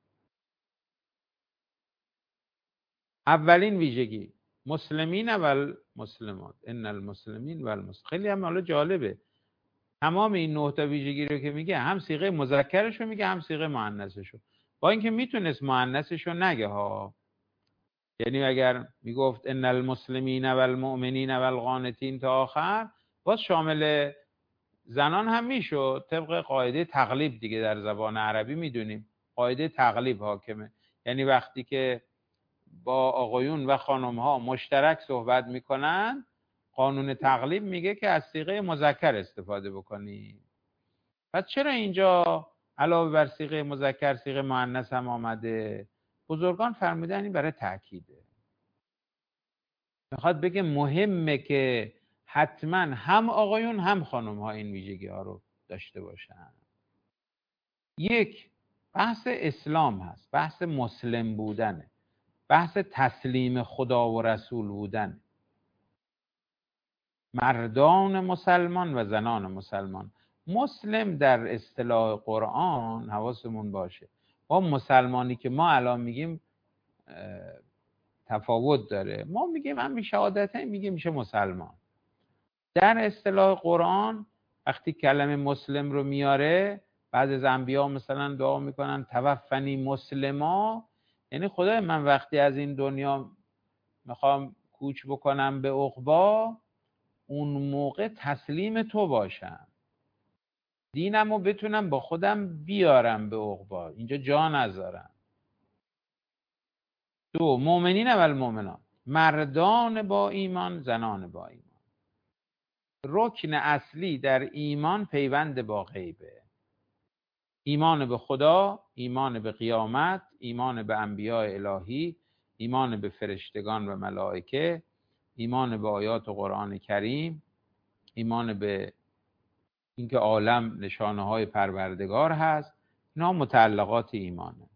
اولین ویژگی مسلمین و المسلمات، ان المسلمین و المسلمات. خیلی هم حالا جالبه، تمام این نه تا ویژگی رو که میگه هم صیغه مذکرش رو میگه هم صیغه مؤنثش رو، با اینکه میتونست مؤنثش رو نگه ها. یعنی اگر میگفت ان المسلمین و المؤمنین و القانتین تا آخر باز شامل زنان هم میشد، طبق قاعده تقلیب دیگه در زبان عربی میدونیم قاعده تقلیب حاکمه. یعنی وقتی که با آقایون و خانم ها مشترک صحبت میکنن قانون تقلیب میگه که از صیغه مذکر استفاده بکنی. پس چرا اینجا علاوه بر صیغه مذکر صیغه مؤنث هم آمده؟ بزرگان فرمودن این برای تأکیده، میخواد بگه مهمه که حتما هم آقایون هم خانم ها این ویژگی ها رو داشته باشن. یک، بحث اسلام هست، بحث مسلم بودنه، بحث تسلیم خدا و رسول بودن. مردان مسلمان و زنان مسلمان. مسلم در اصطلاح قرآن حواسمون باشه با مسلمانی که ما الان میگیم تفاوت داره. ما میگیم همین شهادتین میگیم میشه مسلمان. در اصطلاح قرآن وقتی کلمه مسلم رو میاره بعضی از انبیا مثلا دعا میکنن توفنی مسلما، یعنی خدای من وقتی از این دنیا میخوام کوچ بکنم به عقبا اون موقع تسلیم تو باشم، دینم رو بتونم با خودم بیارم به عقبا، اینجا جا نذارم. دو، مؤمنین و المؤمنات، مردان با ایمان زنان با ایمان. رکن اصلی در ایمان پیوند با غیبه. ایمان به خدا، ایمان به قیامت، ایمان به انبیاء الهی، ایمان به فرشتگان و ملائکه، ایمان به آیات قرآن کریم، ایمان به اینکه عالم نشانه های پروردگار هست. اینا متعلقات ایمانه.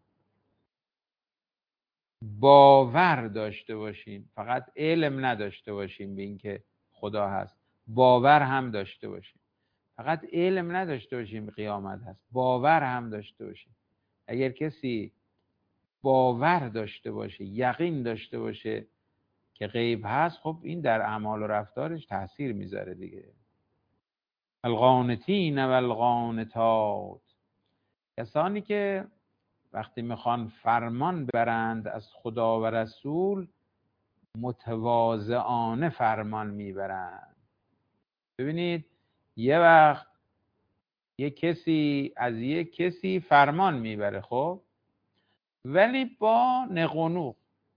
باور داشته باشیم، فقط علم نداشته باشیم به اینکه خدا هست، باور هم داشته باشیم. فقط علم نداشته باشیم قیامت هست، باور هم داشته باشیم. اگر کسی باور داشته باشه، یقین داشته باشه که غیب هست، خب این در اعمال و رفتارش تاثیر میذاره دیگه. القانتین و القانتات، کسانی که وقتی میخوان فرمان برند از خدا و رسول متواضعانه فرمان میبرند. ببینید یه وقت یه کسی از یه کسی فرمان میبره خب، ولی با نقونوق.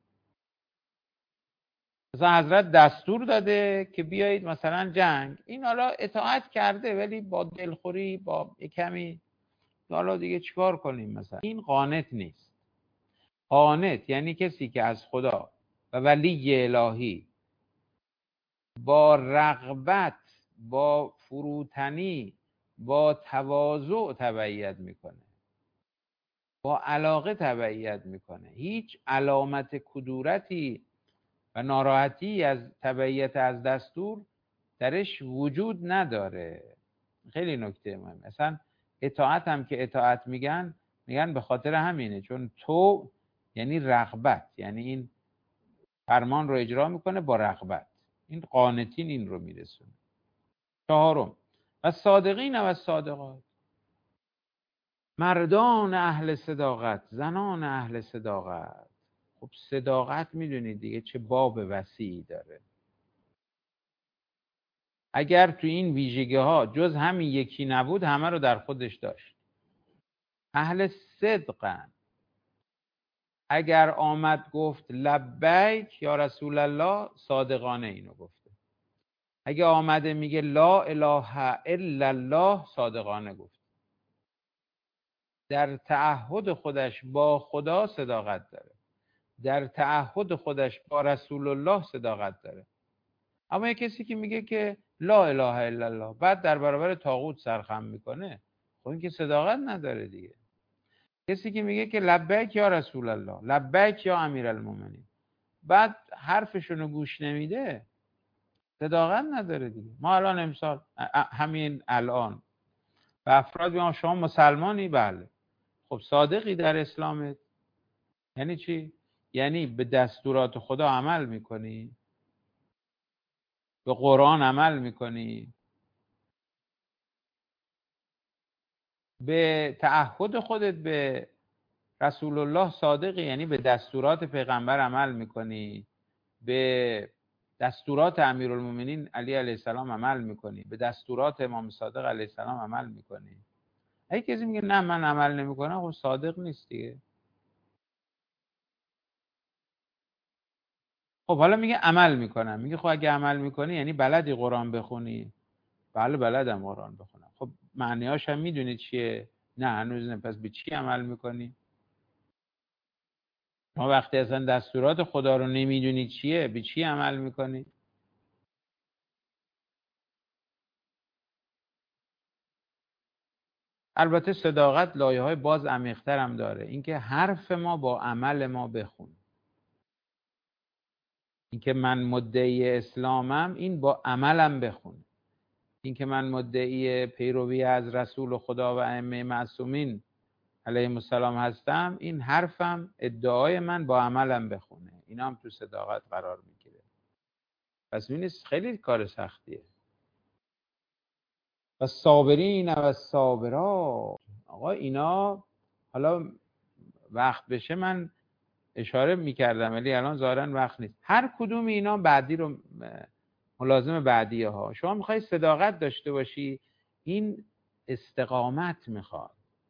مثلا حضرت دستور داده که بیایید مثلا جنگ، این حالا اطاعت کرده ولی با دلخوری، با کمی حالا دیگه چیکار کنیم مثلا. این قانت نیست. قانت یعنی کسی که از خدا و ولی الهی با رغبت، با فروتنی، با تواضع تبعیت میکنه، با علاقه تبعیت میکنه. هیچ علامت کدورتی و ناراحتی از تبعیت از دستور درش وجود نداره. خیلی نکته مهمه. مثلا اطاعت هم که اطاعت میگن میگن به خاطر همینه، چون تو یعنی رغبت، یعنی این فرمان رو اجرا میکنه با رغبت. این قانتین این رو میرسونه. چهارم، و صادقین و صادقات، مردان اهل صداقت، زنان اهل صداقت. خب صداقت میدونید دیگه چه باب وسیعی داره. اگر تو این ویژگی ها جز همین یکی نبود همه رو در خودش داشت. اهل صدقن. اگر آمد گفت لبیک یا رسول الله، صادقانه اینو گفته. اگه آمده میگه لا اله الا الله، صادقانه گفته. در تعهد خودش با خدا صداقت داره، در تعهد خودش با رسول الله صداقت داره. اما یه کسی که میگه که لا اله الا الله، بعد در برابر طاغوت سرخم میکنه، خب این که صداقت نداره دیگه. کسی که میگه که لبیک یا رسول الله، لبیک یا امیرالمومنین، بعد حرفشونو گوش نمیده، صداقت نداره دیگه. ما الان امسال همین الان به افراد میگم شما مسلمانی؟ بله. خب صادقی در اسلامت؟ یعنی چی؟ یعنی به دستورات خدا عمل میکنی؟ به قرآن عمل میکنی؟ به تعهد خودت به رسول الله صادقی؟ یعنی به دستورات پیغمبر عمل میکنی؟ به دستورات امیرالمومنین علی علیه السلام عمل میکنی؟ به دستورات امام صادق علیه السلام عمل میکنی؟ اگه کسی میگه نه من عمل نمیکنم، خب صادق نیست دیگه. خب حالا میگه عمل میکنم، میگه خب اگه عمل میکنی یعنی بلدی قرآن بخونی؟ بله بلدم قرآن بخونم. خب معنیاش هم میدونی چیه؟ نه هنوز نه. پس به چی عمل میکنی؟ ما وقتی اصلا دستورات خدا رو نمیدونی چیه، به چی عمل میکنی؟ البته صداقت لایه های باز عمیق‌تر هم داره. اینکه حرف ما با عمل ما بخون. اینکه من مدعی اسلامم، این با عملم بخون. اینکه من مدعی پیروی از رسول خدا و ائمه معصومین علیهم السلام هستم، این حرفم، ادعای من با عملم بخونه. اینا هم تو صداقت قرار میگیره. پس این خیلی کار سختیه. و صابرین و صابرات، آقا اینا حالا وقت بشه من اشاره میکردم ولی الان ظاهرا وقت نیست. هر کدوم اینا بعدی رو ملازم بعدیه ها. شما میخوای صداقت داشته باشی، این استقامت میخواد.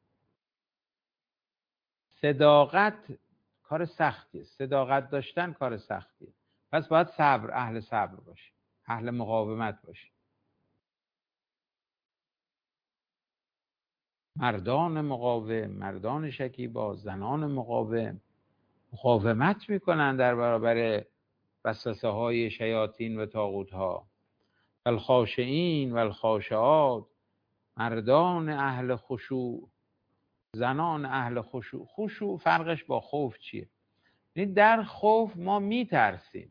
صداقت کار سختیه، صداقت داشتن کار سختیه. پس باید صبر، اهل صبر باشی، اهل مقاومت باشی. مردان مقاوم، مردان شکیبا، زنان مقاوم مقاومت میکنن در برابر وسوسه های شیاطین و طاغوت ها. والخاشعین والخاشعات، مردان اهل خشوع، زنان اهل خشوع. خشوع فرقش با خوف چیه؟ یعنی در خوف ما میترسیم.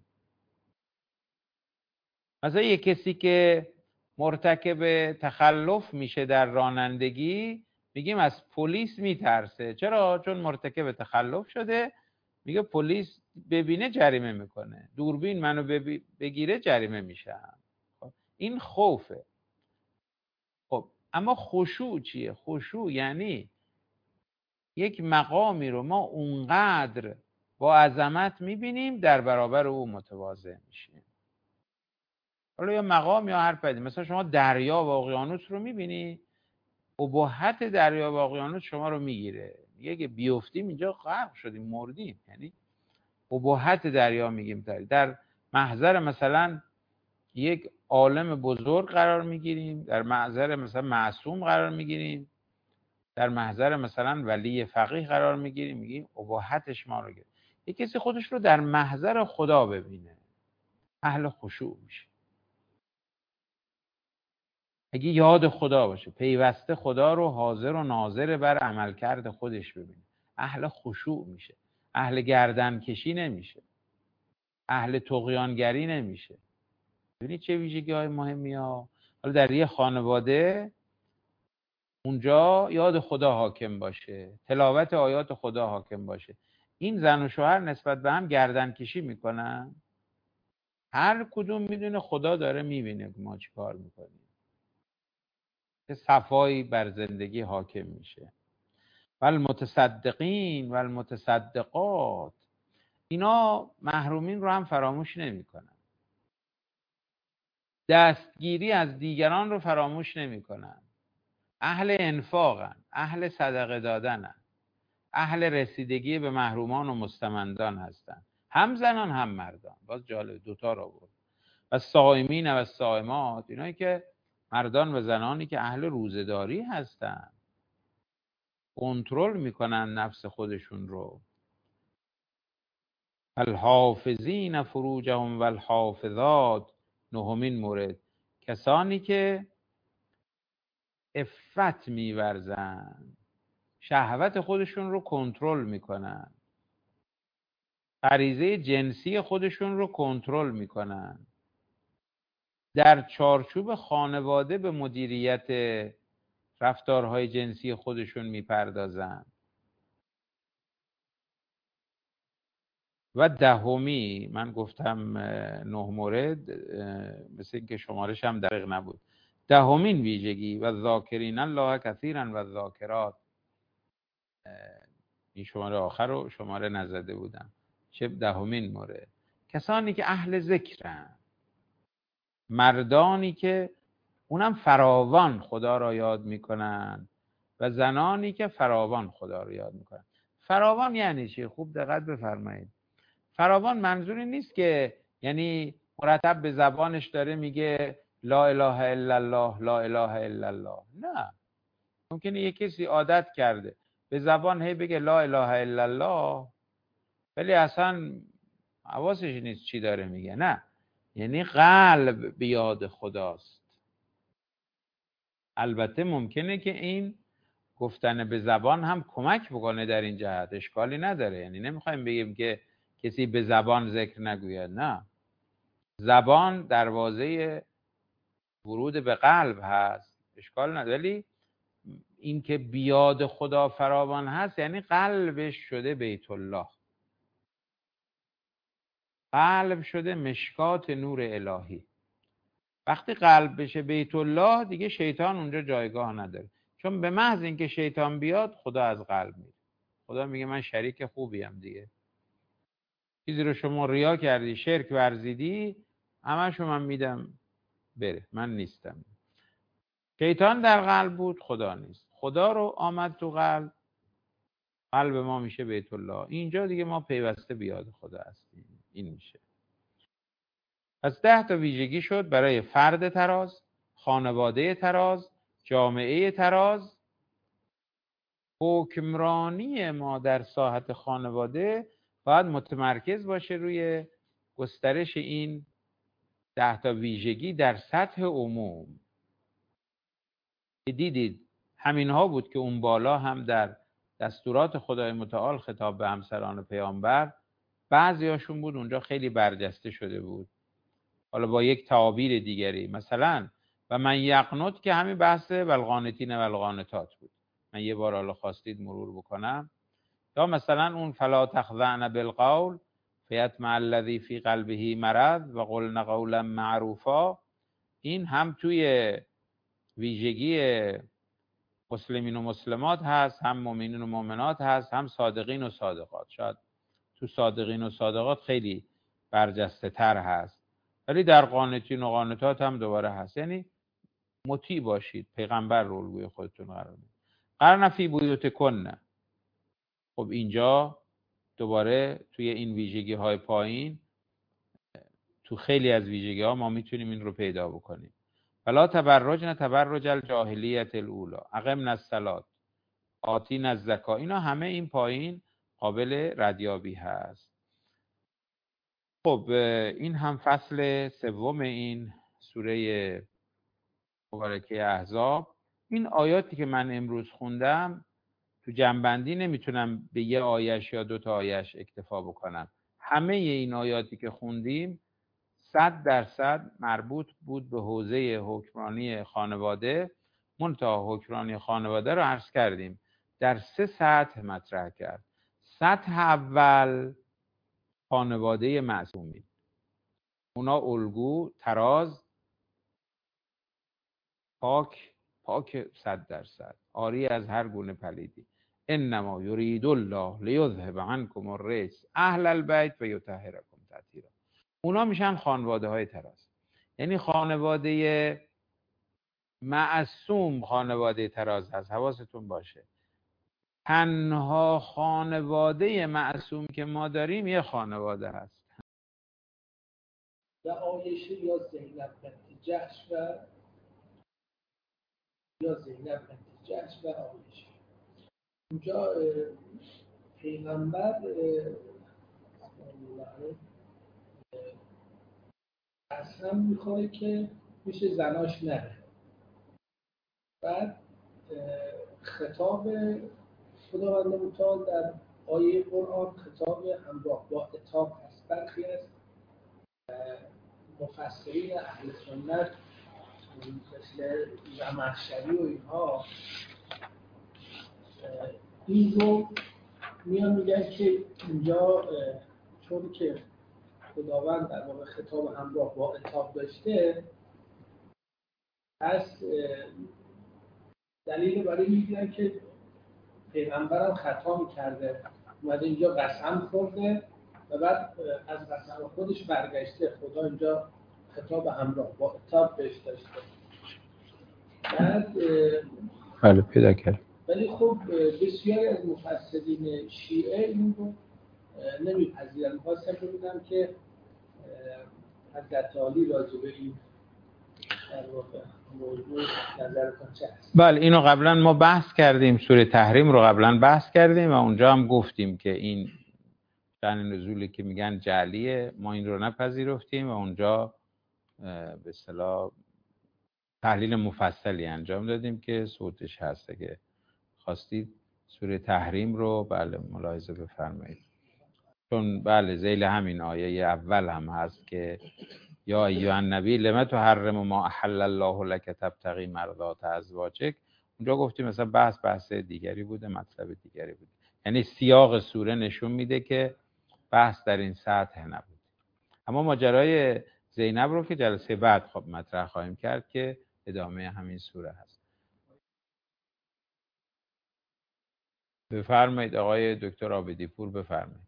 مثلا یه کسی که مرتکب تخلف میشه در رانندگی، میگیم از پلیس میترسه. چرا؟ چون مرتکب تخلف شده، میگه پلیس ببینه جریمه میکنه، دوربین منو بگیره جریمه میشم. خب این خوفه. خب اما خشوع چیه؟ خشوع یعنی یک مقامی رو ما اونقدر با عظمت میبینیم در برابر او متواضع میشیم. حالا یا مقام یا هر پدیده. مثلا شما دریا و اقیانوس رو میبینی، ابهت دریا و اقیانوس شما رو میگیره، میگه که بیفتیم اینجا غرق شدیم، مردیم. یعنی ابهت دریا میگیم. در محضر مثلا یک عالم بزرگ قرار میگیریم، در محضر مثلا معصوم قرار میگیریم، در محضر مثلا ولی فقیه قرار میگیریم، میگیم ابهتش ما رو گرفت. یک کسی خودش رو در محضر خدا ببینه، اهل خشوع میشه. اگه یاد خدا باشه، پیوسته خدا رو حاضر و ناظر بر عملکرد خودش ببینه، اهل خشوع میشه. اهل گردن کشی نمیشه، اهل طغیانگری نمیشه. ببینید چه ویژگی های مهمی ها. حالا در یه خانواده اونجا یاد خدا حاکم باشه، تلاوت آیات خدا حاکم باشه، این زن و شوهر نسبت به هم گردن کشی میکنن. هر کدوم میدونه خدا داره میبینه ما چی کار میکنیم. که صفایی بر زندگی حاکم میشه. والمتصدقین والمتصدقات، اینا محرومین رو هم فراموش نمیکنن. دستگیری از دیگران رو فراموش نمیکنن. اهل انفاقن، اهل صدقه دادنن، اهل رسیدگی به محرومان و مستمندان هستن، هم زنان هم مردان. باز جالب دوتا رو بود. و صائمین و صائمات، اینایی که مردان و زنانی که اهل روزه‌داری هستن، کنترل میکنن نفس خودشون رو. الحافظین فروجهم و الحافظات، نهمین مورد، کسانی که عفت میورزن، شهوت خودشون رو کنترل میکنن، غریزه جنسی خودشون رو کنترل میکنن، در چارچوب خانواده به مدیریت رفتارهای جنسی خودشون میپردازن. و دهمی، من گفتم نه مورد، مثل اینکه شمارش هم دقیق نبود، دهمین ویژگی، و ذاکرین الله کثیرا و ذاکرات، این شماره آخر رو شماره نزده بودم، چه دهمین مورد، کسانی که اهل ذکرن، مردانی که اونم فراوان خدا را یاد میکنن و زنانی که فراوان خدا را یاد میکنن. فراوان یعنی چی؟ خوب دقت بفرمایید. فراوان منظوری نیست که یعنی مرتب به زبانش داره میگه لا اله الا الله لا اله الا الله. نه، ممکنه یه کسی عادت کرده به زبان هی بگه لا اله الا الله، ولی اصلا حواسش نیست چی داره میگه. نه، یعنی قلب به یاد خداست. البته ممکنه که این گفتن به زبان هم کمک بکنه در این جهت، اشکالی نداره. یعنی نمیخوایم بگیم که کسی به زبان ذکر نگوید، نه، زبان دروازه ورود به قلب هست، اشکال نداره. ولی این که بیاد خدا فراوان هست یعنی قلبش شده بیت الله، قلب شده مشکات نور الهی. وقتی قلب بشه بیت الله دیگه شیطان اونجا جایگاه نداره، چون به محض اینکه شیطان بیاد خدا از قلب میره. خدا میگه من شریک خوبیم دیگه. چیزی رو شما ریا کردی، شرک ورزیدی، همه‌شو من میدم بره، من نیستم. شیطان در قلب بود، خدا نیست. خدا رو آمد تو قلب، قلب ما میشه بیت الله. اینجا دیگه ما پیوسته بیاد خدا هستیم. این میشه. پس ده تا ویژگی شد برای فرد تراز، خانواده تراز، جامعه تراز. حکمرانی ما در ساحت خانواده باید متمرکز باشه روی گسترش این ده تا ویژگی در سطح عموم. دیدید همینها بود که اون بالا هم در دستورات خدای متعال خطاب به همسران پیامبر، بعضی هاشون بود اونجا خیلی برجسته شده بود، حالا با یک تعابیر دیگری. مثلا و من یقنت که همین بحث والقانتین والقانتات بود، من یه بار حالا خواستید مرور بکنم. یا مثلا اون فلا تخضعن بالقول فیطمع الذی فی قلبه مرض و قلن قولا معروفا. این هم توی ویژگی مسلمین و مسلمات هست، هم مؤمنین و مؤمنات هست، هم صادقین و صادقات. شاید تو صادقین و صادقات خیلی برجسته تر هست، ولی در قانتین و قانتات هم دوباره هست. یعنی مطیع باشید، پیغمبر رو الگوی خودتون قرار بدید. قرن فی بیوتکن. خب اینجا دوباره توی این ویژگی های پایین، تو خیلی از ویژگی ها ما میتونیم این رو پیدا بکنیم. فلا تبرجن تبرج الجاهلیت الاولی اقمنا الصلاة آتینا الزکات. اینا همه این پایین قابل ردیابی هست. خب این هم فصل سوم این سوره مبارکه احزاب. این آیاتی که من امروز خوندم تو جنبندی نمیتونم به یه آیش یا دو تا آیش اکتفا بکنم. همه این آیاتی که خوندیم صد درصد مربوط بود به حوزه حکمرانی خانواده. منتها حکمرانی خانواده رو عرض کردیم در سه سطح مطرح کرد. سطح اول خانواده معصومین، اونا الگو، تراز، پاک، پاک صد درصد، آری از هر گونه پلیدی. انما یرید الله لیذهب عنکم الرجس اهل البیت و یطهرکم تطهیرا. اونا میشن خانواده های تراز. یعنی خانواده معصوم خانواده تراز هست، حواستون باشه. تنها خانواده معصوم که ما داریم یه خانواده هست و عایشه یا زینب بنت جحش و یا زینب بنت جحش و عایشه. اونجا پیغمبر قسم میخوره که میشه زناش نره. بعد خطاب خداوند متعال در آیه قرآن خطاب همراه با عتاب هست. برخی از مفسرین اهل سنت مثل زمخشری و اینها این رو میان میگن که اینجا چون که خداوند در واقع خطاب همراه با عتاب داشته، پس دلیل برای میگن که پیغمبرم خطا میکرده، اومده اینجا قسم خورده و بعد از قسم خودش برگشته. خدا اینجا خطاب همراه با عتاب بهش داشته. بعد بله پیدا کرد. ولی خب بسیاری از مفسرین شیعه این رو نمیپذیرن. می‌خواستم ببینم که حضرت علی راجع به این در واقع موضوع نظرتون چه هست؟ بله اینو قبلا ما بحث کردیم، سوره تحریم رو قبلا بحث کردیم و اونجا هم گفتیم که این شأن نزولی که میگن جعلیه، ما این رو نپذیرفتیم و اونجا به اصطلاح تحلیل مفصلی انجام دادیم که صوتش هست. که خواستید سوره تحریم رو بله ملاحظه بفرمایید، چون بله ذیل همین آیه اول هم هست که یا ایها النبی لم تحرم ما احل الله لك تبتغی مرضات ازواجک. اونجا گفتیم مثلا بحث بحث دیگری بوده، مطلب دیگری بوده، یعنی سیاق سوره نشون میده که بحث در این سطح نبود. اما ماجرای زینب رو که جلسه بعد خب مطرح خواهیم کرد که ادامه همین سوره هست. بفرمایید آقای دکتر عابدی پور بفرمایید.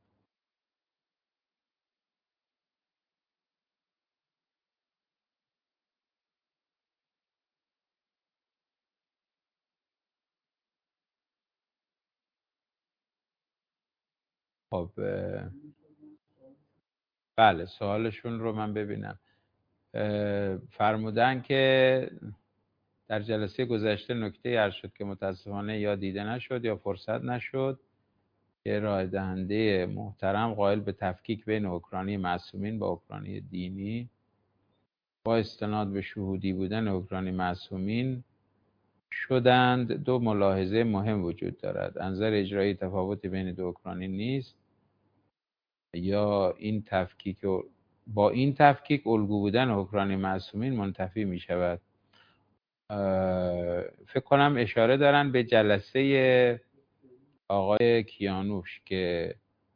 خب بله سوالشون رو من ببینم. فرمودن که در جلسه گذشته نکته عرض شد که متاسفانه یا دیده نشد یا فرصت نشد که رای دهنده محترم قائل به تفکیک بین اوکراینی معصومین با اوکراینی دینی با استناد به شهودی بودن اوکراینی معصومین شدند. دو ملاحظه مهم وجود دارد: انظر اجرایی تفاوتی بین دو اوکراینی نیست، یا این تفکیک با این تفکیک الگو بودن اوکراینی معصومین منتفی می شود. فکر کنم اشاره دارن به جلسه آقای کیانوش که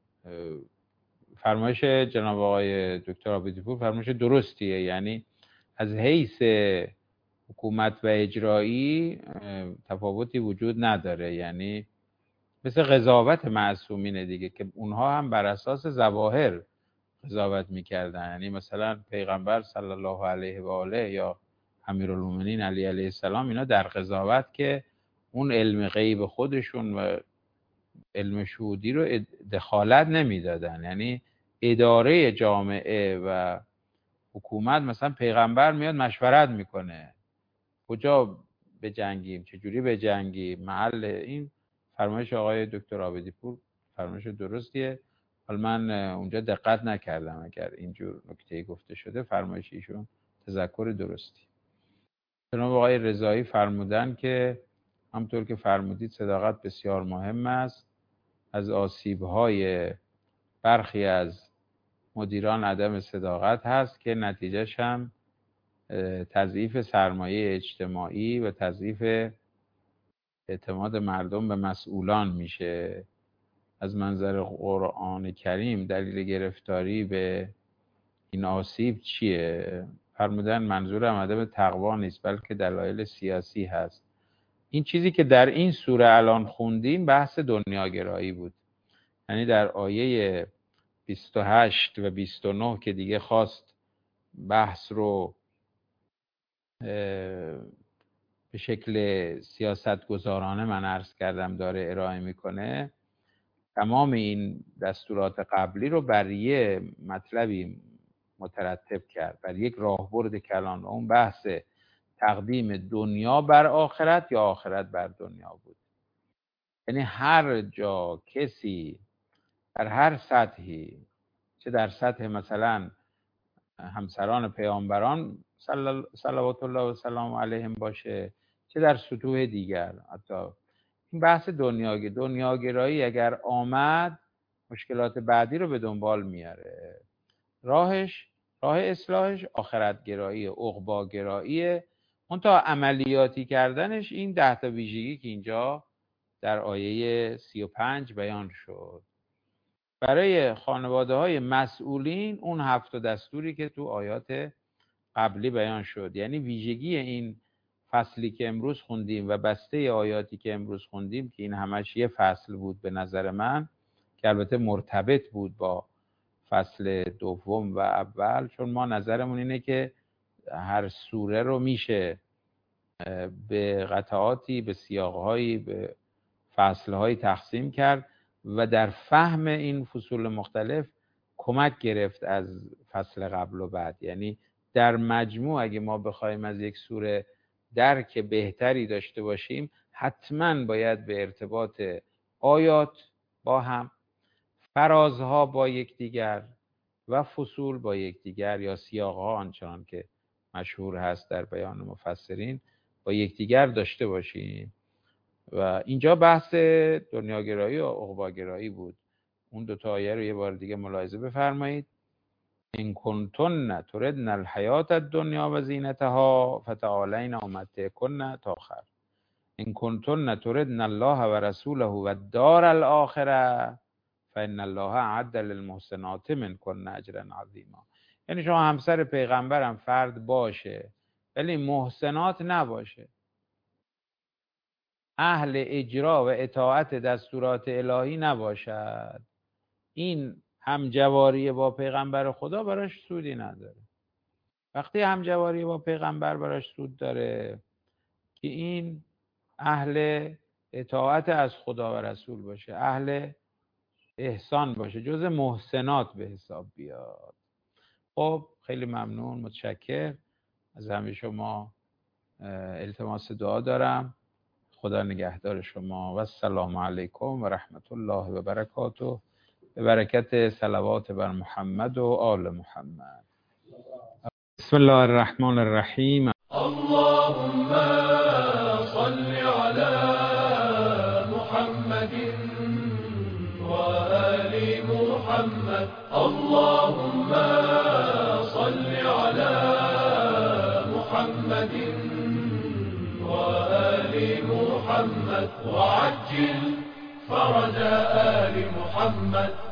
فرمایش جناب آقای دکتر عابدی پور فرمایش درستیه، یعنی از حیث حکومت و اجرایی تفاوتی وجود نداره، یعنی مثل قضاوت معصومین دیگه که اونها هم بر اساس ظواهر قضاوت میکردن. یعنی مثلا پیغمبر صلی الله علیه و آله یا امیرالمومنین علی علیه السلام اینا در قضاوت که اون علم غیب خودشون و علم شهودی رو دخالت نمیدادن، یعنی اداره جامعه و حکومت مثلا پیغمبر میاد مشورت میکنه کجا بجنگیم چجوری بجنگیم محل. این فرمایش آقای دکتر عابدی پور فرمایش درستیه. حالا من اونجا دقت نکردم، اگر اینجور نکته گفته شده فرمایش ایشون تذکر درستی. جناب آقای رضایی فرمودن که همطور که فرمودید صداقت بسیار مهم است. از آسیب‌های برخی از مدیران عدم صداقت هست که نتیجهش هم تضعیف سرمایه اجتماعی و تضعیف اعتماد مردم به مسئولان میشه. از منظر قرآن کریم دلیل گرفتاری به این آسیب چیه؟ فرمودن منظورم عدم تقوا نیست بلکه دلایل سیاسی هست. این چیزی که در این سوره الان خوندیم بحث دنیاگرایی بود، یعنی در آیه بیست و هشت و بیست و نه که دیگه خواست بحث رو به شکل سیاست گذارانه من عرض کردم داره ارائه میکنه، تمام این دستورات قبلی رو بر یه مطلبی مترتب کرد، بر یک راهبرد کلان، و اون بحث تقدیم دنیا بر آخرت یا آخرت بر دنیا بود. یعنی هر جا کسی در هر سطحی، چه در سطح مثلا همسران پیامبران صلوات الله و سلام علیهم باشه، چه در سطوح دیگر، حتی این بحث دنیاگی دنیاگرایی اگر آمد مشکلات بعدی رو به دنبال میاره. راهش راه اصلاحش آخرتگرایی، عقباگرایی، اون تا عملیاتی کردنش این ده تا ویژگی که اینجا در آیه سی و پنج بیان شد. برای خانواده های مسئولین اون هفت دستوری که تو آیات قبلی بیان شد، یعنی ویژگی این فصلی که امروز خوندیم و بسته آیاتی که امروز خوندیم که این همش یه فصل بود به نظر من، که البته مرتبط بود با فصل دوم و اول، چون ما نظرمون اینه که هر سوره رو میشه به قطعاتی، به سیاقهایی، به فصلهایی تقسیم کرد و در فهم این فصول مختلف کمک گرفت از فصل قبل و بعد. یعنی در مجموع اگه ما بخوایم از یک سوره درک بهتری داشته باشیم، حتما باید به ارتباط آیات با هم، فرازها با یکدیگر و فصول با یکدیگر یا سیاقها آنچنان که مشهور هست در بیان مفسرین با یکدیگر داشته باشیم. و اینجا بحث دنیاگرایی و عقباگرایی بود. اون دو تا آیه رو یه بار دیگه ملاحظه بفرمایید. ان کنتن تردن الحیات الدنیا و زینتها فتعالین امتعکن تا آخر. ان کنتن تردن الله و رسوله و الدار الاخره فان الله اعد للمحسنات منکن اجرا عظیما. یعنی شما همسر پیغمبرم فرد باشه ولی محسنات نباشه، اهل اجرا و اطاعت دستورات الهی نباشد، این همجواری با پیغمبر خدا براش سودی نداره. وقتی همجواری با پیغمبر براش سود داره که این اهل اطاعت از خدا و رسول باشه، اهل احسان باشه، جز محسنات به حساب بیاد. خب خیلی ممنون، متشکر از همه شما. التماس دعا دارم. خدا نگهدار شما و السلام علیکم و رحمت الله و برکاته، به برکت صلوات بر محمد و آل محمد. بسم الله الرحمن الرحیم. اللهم صل على محمد وآل محمد. اللهم صل على محمد وآل محمد وعجل فرج آل محمد.